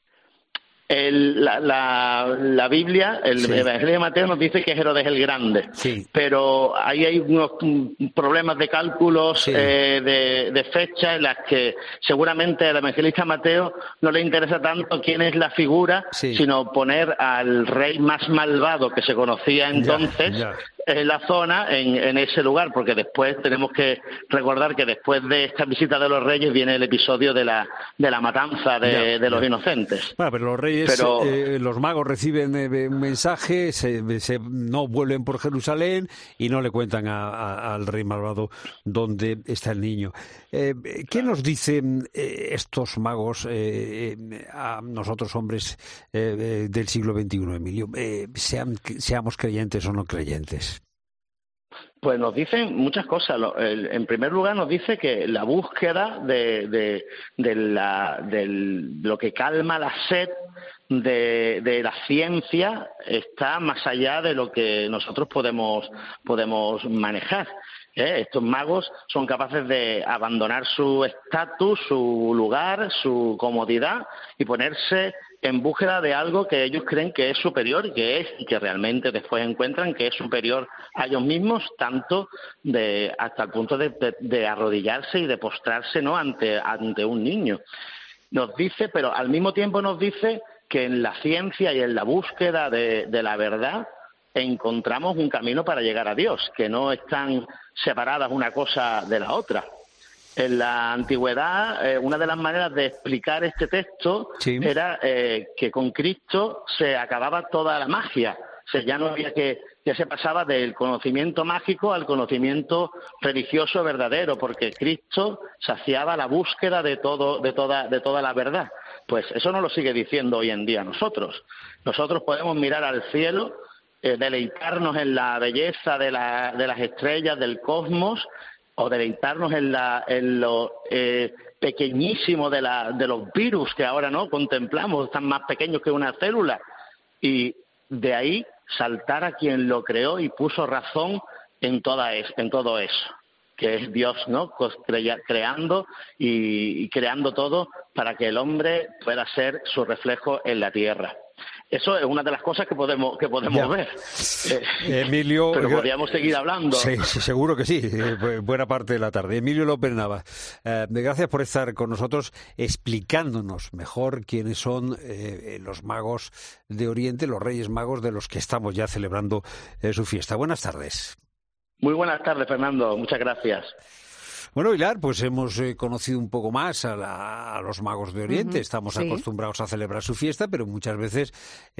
La Biblia, el Evangelio de Mateo nos dice que es Herodes el Grande, pero ahí hay unos problemas de cálculos, de fecha, en las que seguramente al evangelista Mateo no le interesa tanto quién es la figura, sino poner al rey más malvado que se conocía entonces en la zona, en ese lugar, porque después tenemos que recordar que después de esta visita de los reyes viene el episodio de la matanza de los inocentes. Bueno, pero los reyes, los magos reciben un mensaje, no vuelven por Jerusalén y no le cuentan al rey malvado dónde está el niño. ¿Qué nos dicen estos magos a nosotros, hombres del siglo XXI, Emilio? Seamos creyentes o no creyentes. Pues nos dicen muchas cosas. En primer lugar, nos dice que la búsqueda de lo que calma la sed de la ciencia está más allá de lo que nosotros podemos manejar. Estos magos son capaces de abandonar su estatus, su lugar, su comodidad y ponerse en búsqueda de algo que ellos creen que es superior y que realmente después encuentran que es superior a ellos mismos, tanto hasta el punto de arrodillarse y de postrarse, ¿no?, ante un niño. Nos dice, pero al mismo tiempo nos dice que en la ciencia y en la búsqueda de la verdad encontramos un camino para llegar a Dios, que no están separadas una cosa de la otra. En la antigüedad, una de las maneras de explicar este texto era que con Cristo se acababa toda la magia. O sea, ya no había ya se pasaba del conocimiento mágico al conocimiento religioso verdadero, porque Cristo saciaba la búsqueda de toda la verdad. Pues eso no lo sigue diciendo hoy en día nosotros. Nosotros podemos mirar al cielo, deleitarnos en la belleza de las estrellas del cosmos, o deleitarnos en lo pequeñísimo de los virus que ahora no contemplamos, están más pequeños que una célula, y de ahí saltar a quien lo creó y puso razón en todo eso, que es Dios, ¿no?, creando y creando todo para que el hombre pueda ser su reflejo en la tierra. Eso es una de las cosas que podemos ver. Emilio, pero podríamos seguir hablando. Sí, seguro que sí, buena parte de la tarde. Emilio López Nava, gracias por estar con nosotros explicándonos mejor quiénes son los magos de Oriente, los Reyes Magos de los que estamos ya celebrando su fiesta. Buenas tardes. Muy buenas tardes, Fernando. Muchas gracias. Bueno, Pilar, pues hemos conocido un poco más a los magos de Oriente. Estamos acostumbrados a celebrar su fiesta, pero muchas veces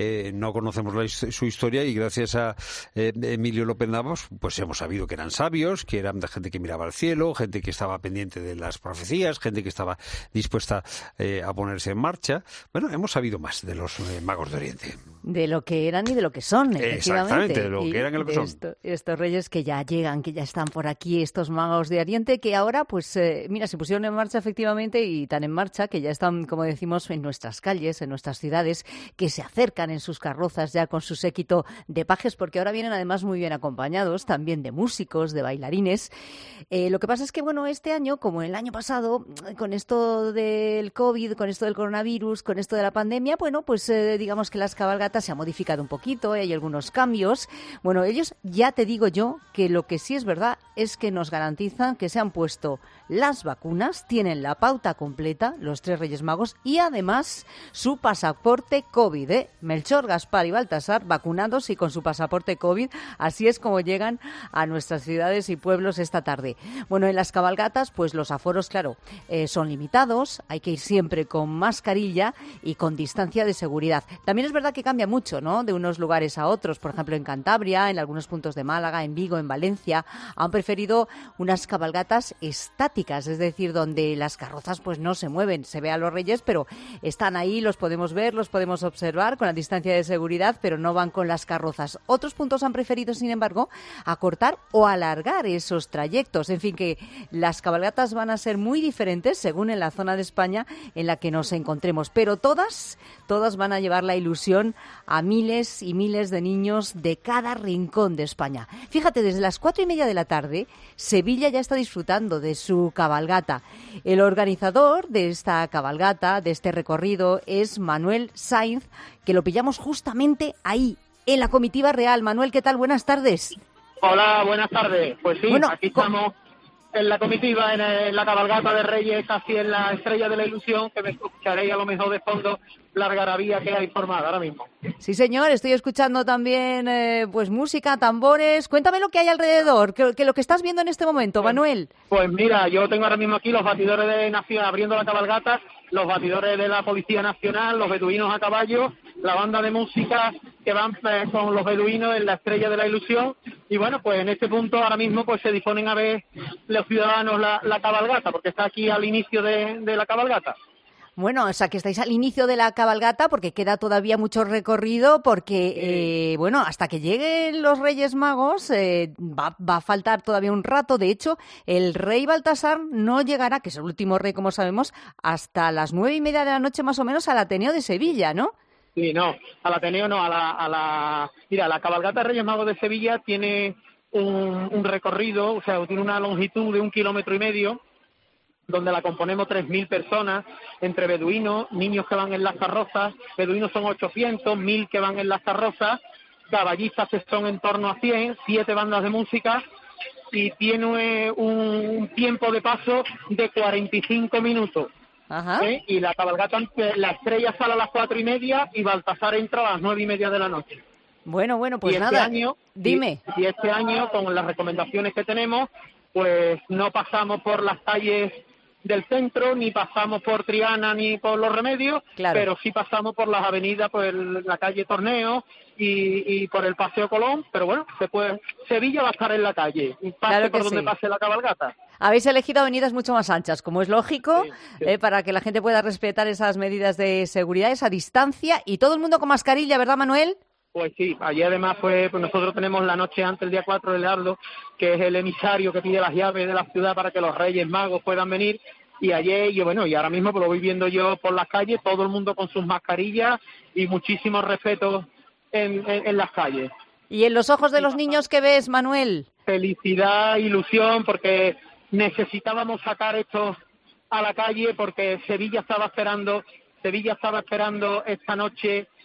no conocemos su historia, y gracias a Emilio López Navas, pues hemos sabido que eran sabios, que eran de gente que miraba al cielo, gente que estaba pendiente de las profecías, gente que estaba dispuesta a ponerse en marcha. Bueno, hemos sabido más de los magos de Oriente. De lo que eran y de lo que son, efectivamente. Exactamente, de lo que eran y lo que son. Estos reyes que ya llegan, que ya están por aquí, estos magos de Oriente, que ahora, pues, mira, se pusieron en marcha efectivamente, y tan en marcha que ya están, como decimos, en nuestras calles, en nuestras ciudades, que se acercan en sus carrozas ya con su séquito de pajes, porque ahora vienen además muy bien acompañados, también de músicos, de bailarines. Lo que pasa es que, bueno, este año, como el año pasado, con esto del COVID, con esto del coronavirus, con esto de la pandemia, bueno, pues digamos que las cabalgatas se ha modificado un poquito, hay algunos cambios. Bueno, ellos, ya te digo yo, que lo que sí es verdad es que nos garantizan que se han puesto las vacunas, tienen la pauta completa, los 3 Reyes Magos, y además su pasaporte COVID, Melchor, Gaspar y Baltasar, vacunados y con su pasaporte COVID. Así es como llegan a nuestras ciudades y pueblos esta tarde. Bueno, en las cabalgatas, pues los aforos, claro, son limitados, hay que ir siempre con mascarilla y con distancia de seguridad. También es verdad que cambia mucho, ¿no?, de unos lugares a otros. Por ejemplo, en Cantabria, en algunos puntos de Málaga, en Vigo, en Valencia, han preferido unas cabalgatas estáticas, es decir, donde las carrozas pues no se mueven. Se ve a los reyes, pero están ahí, los podemos ver, los podemos observar con la distancia de seguridad, pero no van con las carrozas. Otros puntos han preferido, sin embargo, acortar o alargar esos trayectos. En fin, que las cabalgatas van a ser muy diferentes según en la zona de España en la que nos encontremos, pero todas van a llevar la ilusión a miles y miles de niños de cada rincón de España. Fíjate, desde las 4:30 de la tarde, Sevilla ya está disfrutando de su cabalgata. El organizador de esta cabalgata, de este recorrido, es Manuel Sainz, que lo pillamos justamente ahí, en la comitiva real. Manuel, ¿qué tal? Buenas tardes. Hola, buenas tardes. Pues sí, bueno, aquí estamos en la comitiva, en la cabalgata de Reyes, casi en la Estrella de la Ilusión, que me escucharéis a lo mejor de fondo la algarabía que hay formada ahora mismo. Sí, señor, estoy escuchando también pues música, tambores. Cuéntame lo que hay alrededor, que lo que estás viendo en este momento, Manuel. Pues mira, yo tengo ahora mismo aquí los batidores de Nación abriendo la cabalgata, los batidores de la Policía Nacional, los beduinos a caballo, la banda de música que van con los beduinos en la Estrella de la Ilusión. Y bueno, pues en este punto ahora mismo pues se disponen a ver los ciudadanos la cabalgata, porque está aquí al inicio de la cabalgata. Bueno, o sea, que estáis al inicio de la cabalgata, porque queda todavía mucho recorrido, porque, bueno, hasta que lleguen los Reyes Magos va a faltar todavía un rato. De hecho, el rey Baltasar no llegará, que es el último rey, como sabemos, hasta las 9:30 de la noche más o menos al Ateneo de Sevilla, ¿no? Sí, no, al Ateneo no, Mira, la cabalgata de Reyes Magos de Sevilla tiene un recorrido, o sea, tiene una longitud de 1,5 kilómetros, donde la componemos 3.000 personas, entre beduinos, niños que van en las carrozas, beduinos son 800, 1.000 que van en las carrozas, caballistas que son en torno a 100, 7 bandas de música, y tiene un tiempo de paso de 45 minutos. Ajá. Y la cabalgata, la Estrella sale a las 4:30 y Baltasar entra a las 9:30 de la noche. Bueno, pues y nada, dime. Y este año, con las recomendaciones que tenemos, pues no pasamos por las calles del centro, ni pasamos por Triana ni por Los Remedios, claro, pero sí pasamos por las avenidas, por la calle Torneo y por el Paseo Colón, pero bueno, Sevilla va a estar en la calle, pase claro por donde pase la cabalgata. Habéis elegido avenidas mucho más anchas, como es lógico, sí. Para que la gente pueda respetar esas medidas de seguridad, esa distancia, y todo el mundo con mascarilla, ¿verdad, Manuel? Pues sí, allí además pues nosotros tenemos la noche antes, el día 4, el Heraldo, que es el emisario que pide las llaves de la ciudad para que los Reyes Magos puedan venir, y ayer, y ahora mismo pues lo voy viendo yo por las calles, todo el mundo con sus mascarillas y muchísimo respeto en las calles. ¿Y en los ojos de los niños qué ves, Manuel? Felicidad, ilusión, porque necesitábamos sacar esto a la calle, porque Sevilla estaba esperando esta noche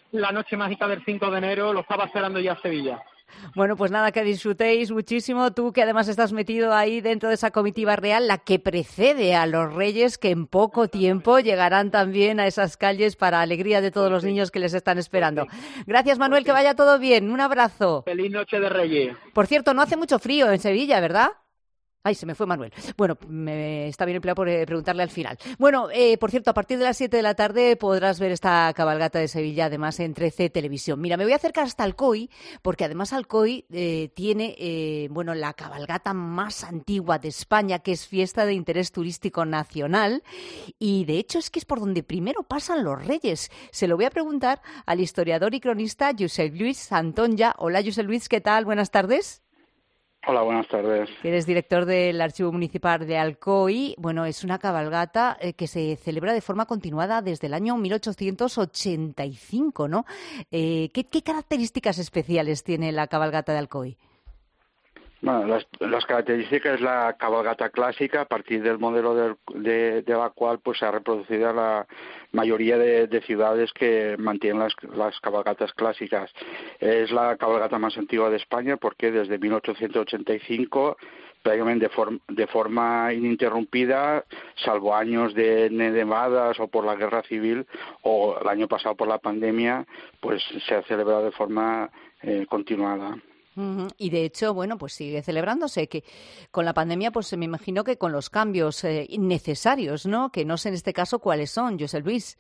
la noche mágica del 5 de enero lo estaba esperando ya Sevilla. Bueno, pues nada, que disfrutéis muchísimo. Tú que además estás metido ahí dentro de esa comitiva real, la que precede a los Reyes, que en poco tiempo llegarán también a esas calles para alegría de todos los niños que les están esperando. Gracias, Manuel, que vaya todo bien. Un abrazo. Feliz noche de Reyes. Por cierto, no hace mucho frío en Sevilla, ¿verdad? Ay, se me fue Manuel. Bueno, me está bien empleado por preguntarle al final. Bueno, por cierto, a partir de las 7 de la tarde podrás ver esta cabalgata de Sevilla, además en 13 Televisión. Mira, me voy a acercar hasta Alcoy, porque además Alcoy tiene, la cabalgata más antigua de España, que es fiesta de interés turístico nacional. Y de hecho es que es por donde primero pasan los Reyes. Se lo voy a preguntar al historiador y cronista Josep Lluís Santonja. Hola, Josep Lluís, ¿qué tal? Buenas tardes. Hola, buenas tardes. Eres director del Archivo Municipal de Alcoy. Bueno, es una cabalgata que se celebra de forma continuada desde el año 1885, ¿no? ¿Qué características especiales tiene la cabalgata de Alcoy? Bueno, las características es la cabalgata clásica, a partir del modelo de la cual pues se ha reproducido la mayoría de ciudades que mantienen las cabalgatas clásicas. Es la cabalgata más antigua de España porque desde 1885 prácticamente de forma ininterrumpida, salvo años de nevadas o por la guerra civil o el año pasado por la pandemia, pues se ha celebrado de forma continuada. Y de hecho, bueno, pues sigue celebrándose, que con la pandemia, pues me imagino que con los cambios necesarios, ¿no? Que no sé en este caso cuáles son, Josep Lluís.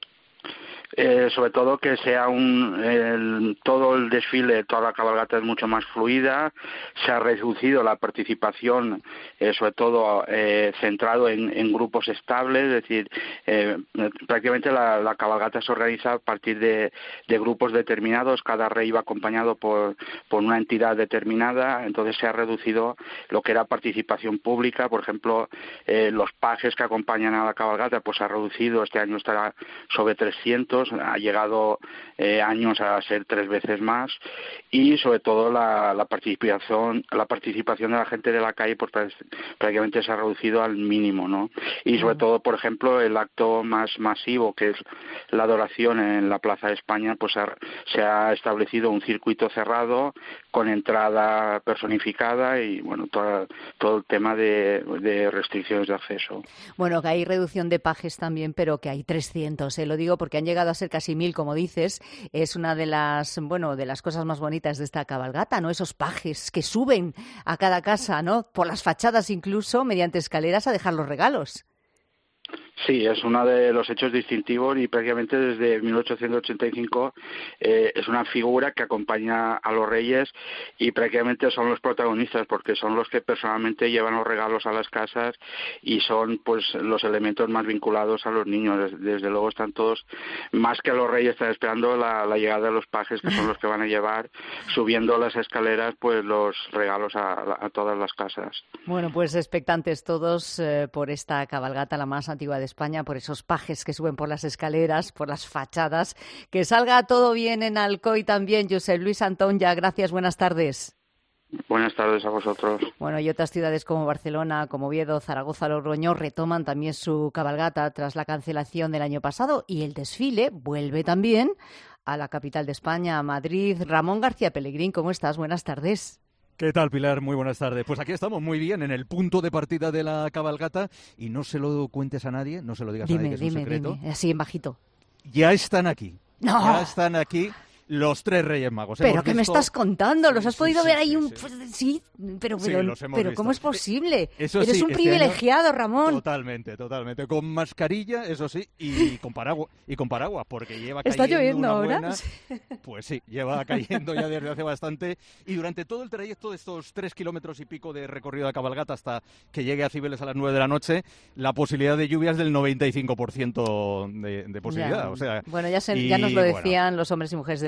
Sobre todo que sea todo el desfile, toda la cabalgata es mucho más fluida, se ha reducido la participación, sobre todo centrado en grupos estables, es decir, prácticamente la cabalgata se organiza a partir de grupos determinados, cada rey va acompañado por una entidad determinada, entonces se ha reducido lo que era participación pública, por ejemplo, los pajes que acompañan a la cabalgata, pues se ha reducido, este año estará sobre 300, ha llegado años a ser 3 veces más, y sobre todo la participación de la gente de la calle pues prácticamente se ha reducido al mínimo, ¿no? Y sobre todo, por ejemplo, el acto más masivo, que es la adoración en la Plaza de España, pues se ha establecido un circuito cerrado con entrada personificada y bueno, todo el tema de restricciones de acceso. Bueno, que hay reducción de pajes también, pero que hay 300, lo digo porque han llegado a ser casi 1000, como dices. Es una de las cosas más bonitas de esta cabalgata, ¿no? Esos pajes que suben a cada casa, ¿no? Por las fachadas incluso, mediante escaleras, a dejar los regalos. Sí, es uno de los hechos distintivos y prácticamente desde 1885 es una figura que acompaña a los reyes y prácticamente son los protagonistas porque son los que personalmente llevan los regalos a las casas y son pues los elementos más vinculados a los niños. Desde luego están todos, más que a los reyes, están esperando la llegada de los pajes, que son los que van a llevar subiendo las escaleras pues los regalos a todas las casas. Bueno, pues expectantes todos por esta cabalgata, la más antigua de España, por esos pajes que suben por las escaleras, por las fachadas. Que salga todo bien en Alcoy también. Josep Lluís Santonja, gracias, buenas tardes. Buenas tardes a vosotros. Bueno, y otras ciudades como Barcelona, como Oviedo, Zaragoza, Logroño retoman también su cabalgata tras la cancelación del año pasado y el desfile vuelve también a la capital de España, a Madrid. Ramón García Pellegrín, ¿cómo estás? Buenas tardes. ¿Qué tal, Pilar? Muy buenas tardes. Pues aquí estamos muy bien en el punto de partida de la cabalgata y no se lo cuentes a nadie, no se lo digas a nadie, que es un secreto. Dime, así en bajito. Ya están aquí. ¡No! Ya están aquí los 3 Reyes Magos. ¿Pero qué me estás contando? ¿Los has podido ver ahí? Sí, pero ¿cómo es posible? Eso Eres un privilegiado, Ramón. Totalmente. Con mascarilla, eso sí, y con paraguas, porque lleva cayendo. ¿Está lloviendo ahora? Buena, pues sí, lleva cayendo ya desde hace bastante. Y durante todo el trayecto de estos 3 kilómetros y pico de recorrido de cabalgata hasta que llegue a Cibeles a las 9 de la noche, la posibilidad de lluvia es del 95% de posibilidad. Ya. O sea, bueno, ya nos lo decían los hombres y mujeres del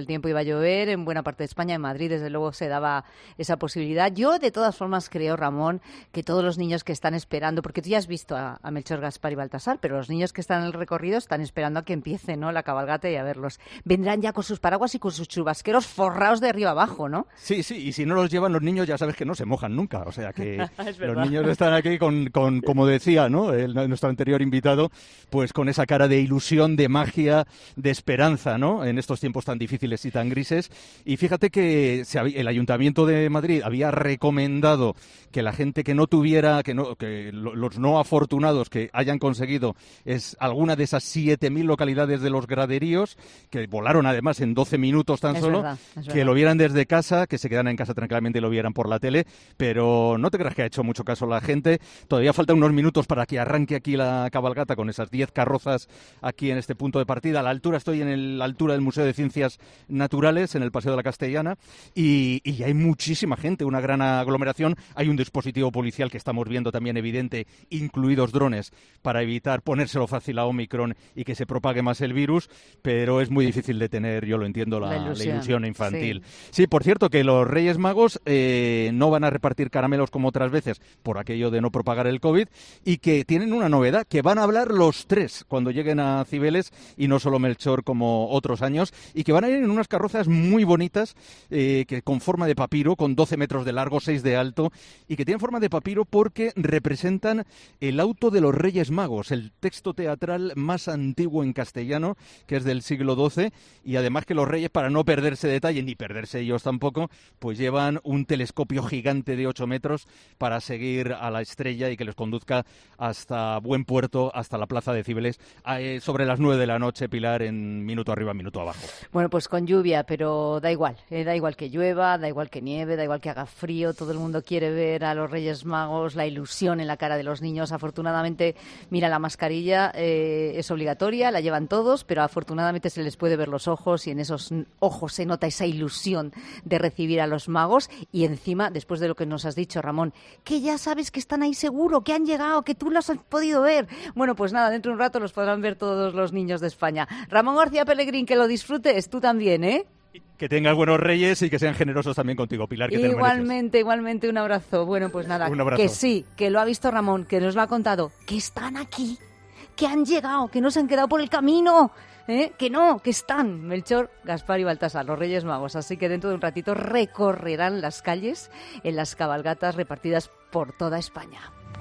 el tiempo iba a llover en buena parte de España. En Madrid, desde luego, se daba esa posibilidad. Yo, de todas formas, creo, Ramón, que todos los niños que están esperando, porque tú ya has visto a Melchor, Gaspar y Baltasar, pero los niños que están en el recorrido están esperando a que empiece, ¿no?, la cabalgata y a verlos. Vendrán ya con sus paraguas y con sus chubasqueros forrados de arriba abajo, ¿no? Sí, y si no los llevan los niños, ya sabes que no se mojan nunca. O sea que los niños están aquí con como decía, ¿no?, nuestro anterior invitado, pues con esa cara de ilusión, de magia, de esperanza, ¿no?, en estos tiempos tan difíciles y tan grises. Y fíjate que el Ayuntamiento de Madrid había recomendado que la gente que no tuviera, que los no afortunados que hayan conseguido alguna de esas 7.000 localidades de los graderíos, que volaron además en 12 minutos tan solo, que lo vieran desde casa, que se quedaran en casa tranquilamente y lo vieran por la tele, pero no te creas que ha hecho mucho caso la gente. Todavía faltan unos minutos para que arranque aquí la cabalgata con esas 10 carrozas aquí en este punto de partida. A la altura, estoy en la altura del Museo de Ciencias Naturales, en el Paseo de la Castellana, y hay muchísima gente, una gran aglomeración. Hay un dispositivo policial que estamos viendo también evidente, incluidos drones, para evitar ponérselo fácil a Omicron y que se propague más el virus, pero es muy difícil de tener, yo lo entiendo, la ilusión infantil. Sí, por cierto, que los Reyes Magos no van a repartir caramelos como otras veces por aquello de no propagar el COVID, y que tienen una novedad, que van a hablar los tres cuando lleguen a Cibeles, y no solo Melchor como otros años, y que van a ir en unas carrozas muy bonitas, que con forma de papiro, con 12 metros de largo, 6 de alto, y que tienen forma de papiro porque representan el auto de los Reyes Magos, el texto teatral más antiguo en castellano, que es del siglo XII, y además que los reyes, para no perderse detalle, ni perderse ellos tampoco, pues llevan un telescopio gigante de 8 metros para seguir a la estrella y que les conduzca hasta buen puerto, hasta la plaza de Cibeles, sobre las 9 de la noche, Pilar, en minuto arriba, minuto abajo. Bueno, pues con lluvia, pero da igual que llueva, da igual que nieve, da igual que haga frío, todo el mundo quiere ver a los Reyes Magos, la ilusión en la cara de los niños. Afortunadamente, mira, la mascarilla es obligatoria, la llevan todos, pero afortunadamente se les puede ver los ojos, y en esos ojos se nota esa ilusión de recibir a los magos. Y encima, después de lo que nos has dicho, Ramón, que ya sabes que están ahí seguro, que han llegado, que tú los has podido ver. Bueno, pues nada, dentro de un rato los podrán ver todos los niños de España. Ramón García Pellegrín, que lo disfrutes, tú también, ¿eh? Que tengas buenos reyes y que sean generosos también contigo, Pilar, que te lo mereces. Igualmente, un abrazo. Bueno, pues nada, un abrazo. Que sí, que lo ha visto Ramón, que nos lo ha contado, que están aquí, que han llegado, que no se han quedado por el camino, que no, que están Melchor, Gaspar y Baltasar, los Reyes Magos. Así que dentro de un ratito recorrerán las calles en las cabalgatas repartidas por toda España.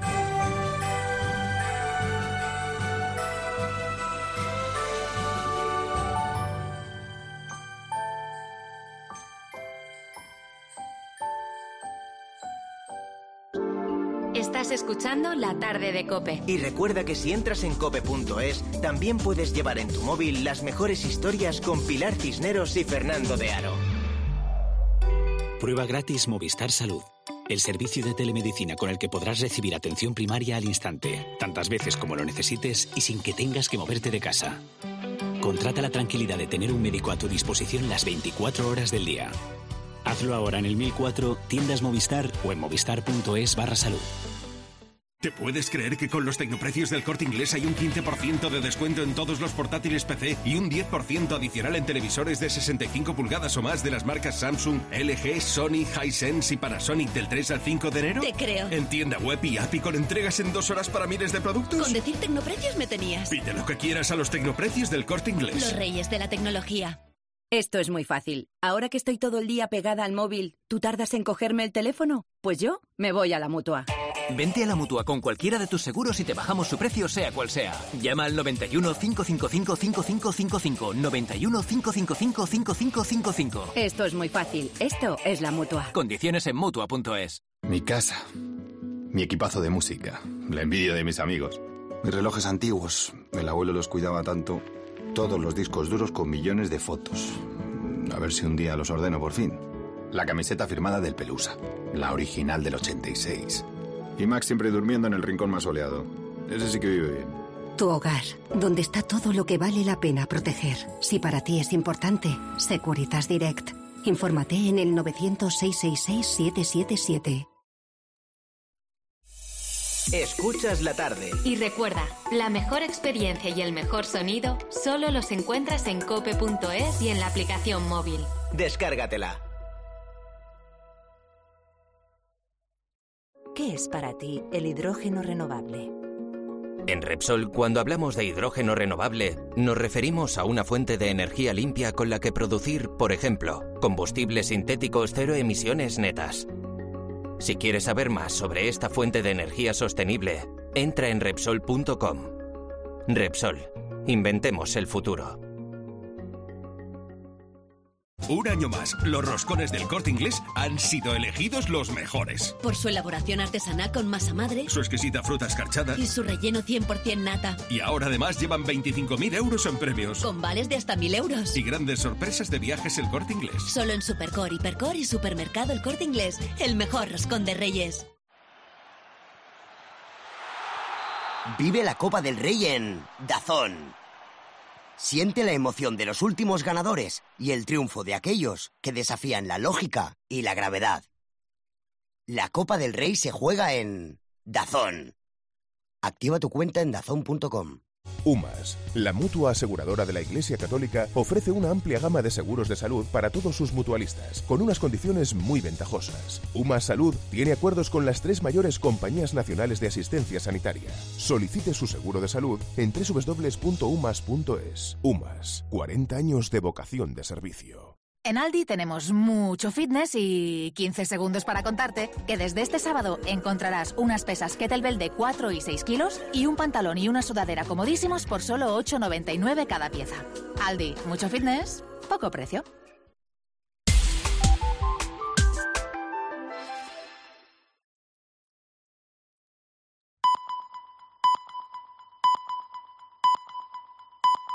Estás escuchando La Tarde de COPE. Y recuerda que si entras en cope.es, también puedes llevar en tu móvil las mejores historias con Pilar Cisneros y Fernando de Aro. Prueba gratis Movistar Salud, el servicio de telemedicina con el que podrás recibir atención primaria al instante, tantas veces como lo necesites y sin que tengas que moverte de casa. Contrata la tranquilidad de tener un médico a tu disposición las 24 horas del día. Hazlo ahora en el 1004, tiendas Movistar o en movistar.es/salud. ¿Te puedes creer que con los tecnoprecios del Corte Inglés hay un 15% de descuento en todos los portátiles PC y un 10% adicional en televisores de 65 pulgadas o más de las marcas Samsung, LG, Sony, Hisense y Panasonic del 3 al 5 de enero? Te creo. En tienda web y app y con entregas en 2 horas para miles de productos. Con decir tecnoprecios me tenías. Pide lo que quieras a los tecnoprecios del Corte Inglés. Los reyes de la tecnología. Esto es muy fácil. Ahora que estoy todo el día pegada al móvil, ¿tú tardas en cogerme el teléfono? Pues yo me voy a la Mutua. Vente a la Mutua con cualquiera de tus seguros y te bajamos su precio sea cual sea. Llama al 91 555 5555. 91 555 5555. Esto es muy fácil. Esto es la Mutua. Condiciones en Mutua.es. Mi casa. Mi equipazo de música. La envidia de mis amigos. Mis relojes antiguos. El abuelo los cuidaba tanto. Todos los discos duros con millones de fotos. A ver si un día los ordeno por fin. La camiseta firmada del Pelusa. La original del 86. Y Max siempre durmiendo en el rincón más soleado. Ese sí que vive bien. Tu hogar, donde está todo lo que vale la pena proteger. Si para ti es importante, Securitas Direct. Infórmate en el 900-666-777. Escuchas la tarde. Y recuerda, la mejor experiencia y el mejor sonido solo los encuentras en cope.es y en la aplicación móvil. Descárgatela. ¿Qué es para ti el hidrógeno renovable? En Repsol, cuando hablamos de hidrógeno renovable, nos referimos a una fuente de energía limpia con la que producir, por ejemplo, combustibles sintéticos cero emisiones netas. Si quieres saber más sobre esta fuente de energía sostenible, entra en Repsol.com. Repsol. Inventemos el futuro. Un año más, los roscones del Corte Inglés han sido elegidos los mejores. Por su elaboración artesanal con masa madre, Su exquisita fruta escarchada. y su relleno 100% nata, Y ahora además llevan 25.000 euros en premios. con vales de hasta 1.000 euros. Y grandes sorpresas de viajes el Corte Inglés. Solo en Supercor, Hipercor y Supermercado El Corte Inglés, el mejor roscón de Reyes. Vive la Copa del Rey en DAZN. Siente la emoción de los últimos ganadores y el triunfo de aquellos que desafían la lógica y la gravedad. La Copa del Rey se juega en DAZN. Activa tu cuenta en dazn.com. UMAS, la mutua aseguradora de la Iglesia Católica, ofrece una amplia gama de seguros de salud para todos sus mutualistas, con unas condiciones muy ventajosas. UMAS Salud tiene acuerdos con las 3 mayores compañías nacionales de asistencia sanitaria. Solicite su seguro de salud en www.umas.es. UMAS, 40 años de vocación de servicio. En Aldi tenemos mucho fitness y 15 segundos para contarte que desde este sábado encontrarás unas pesas Kettlebell de 4 y 6 kilos y un pantalón y una sudadera comodísimos por solo 8,99 cada pieza. Aldi, mucho fitness, poco precio.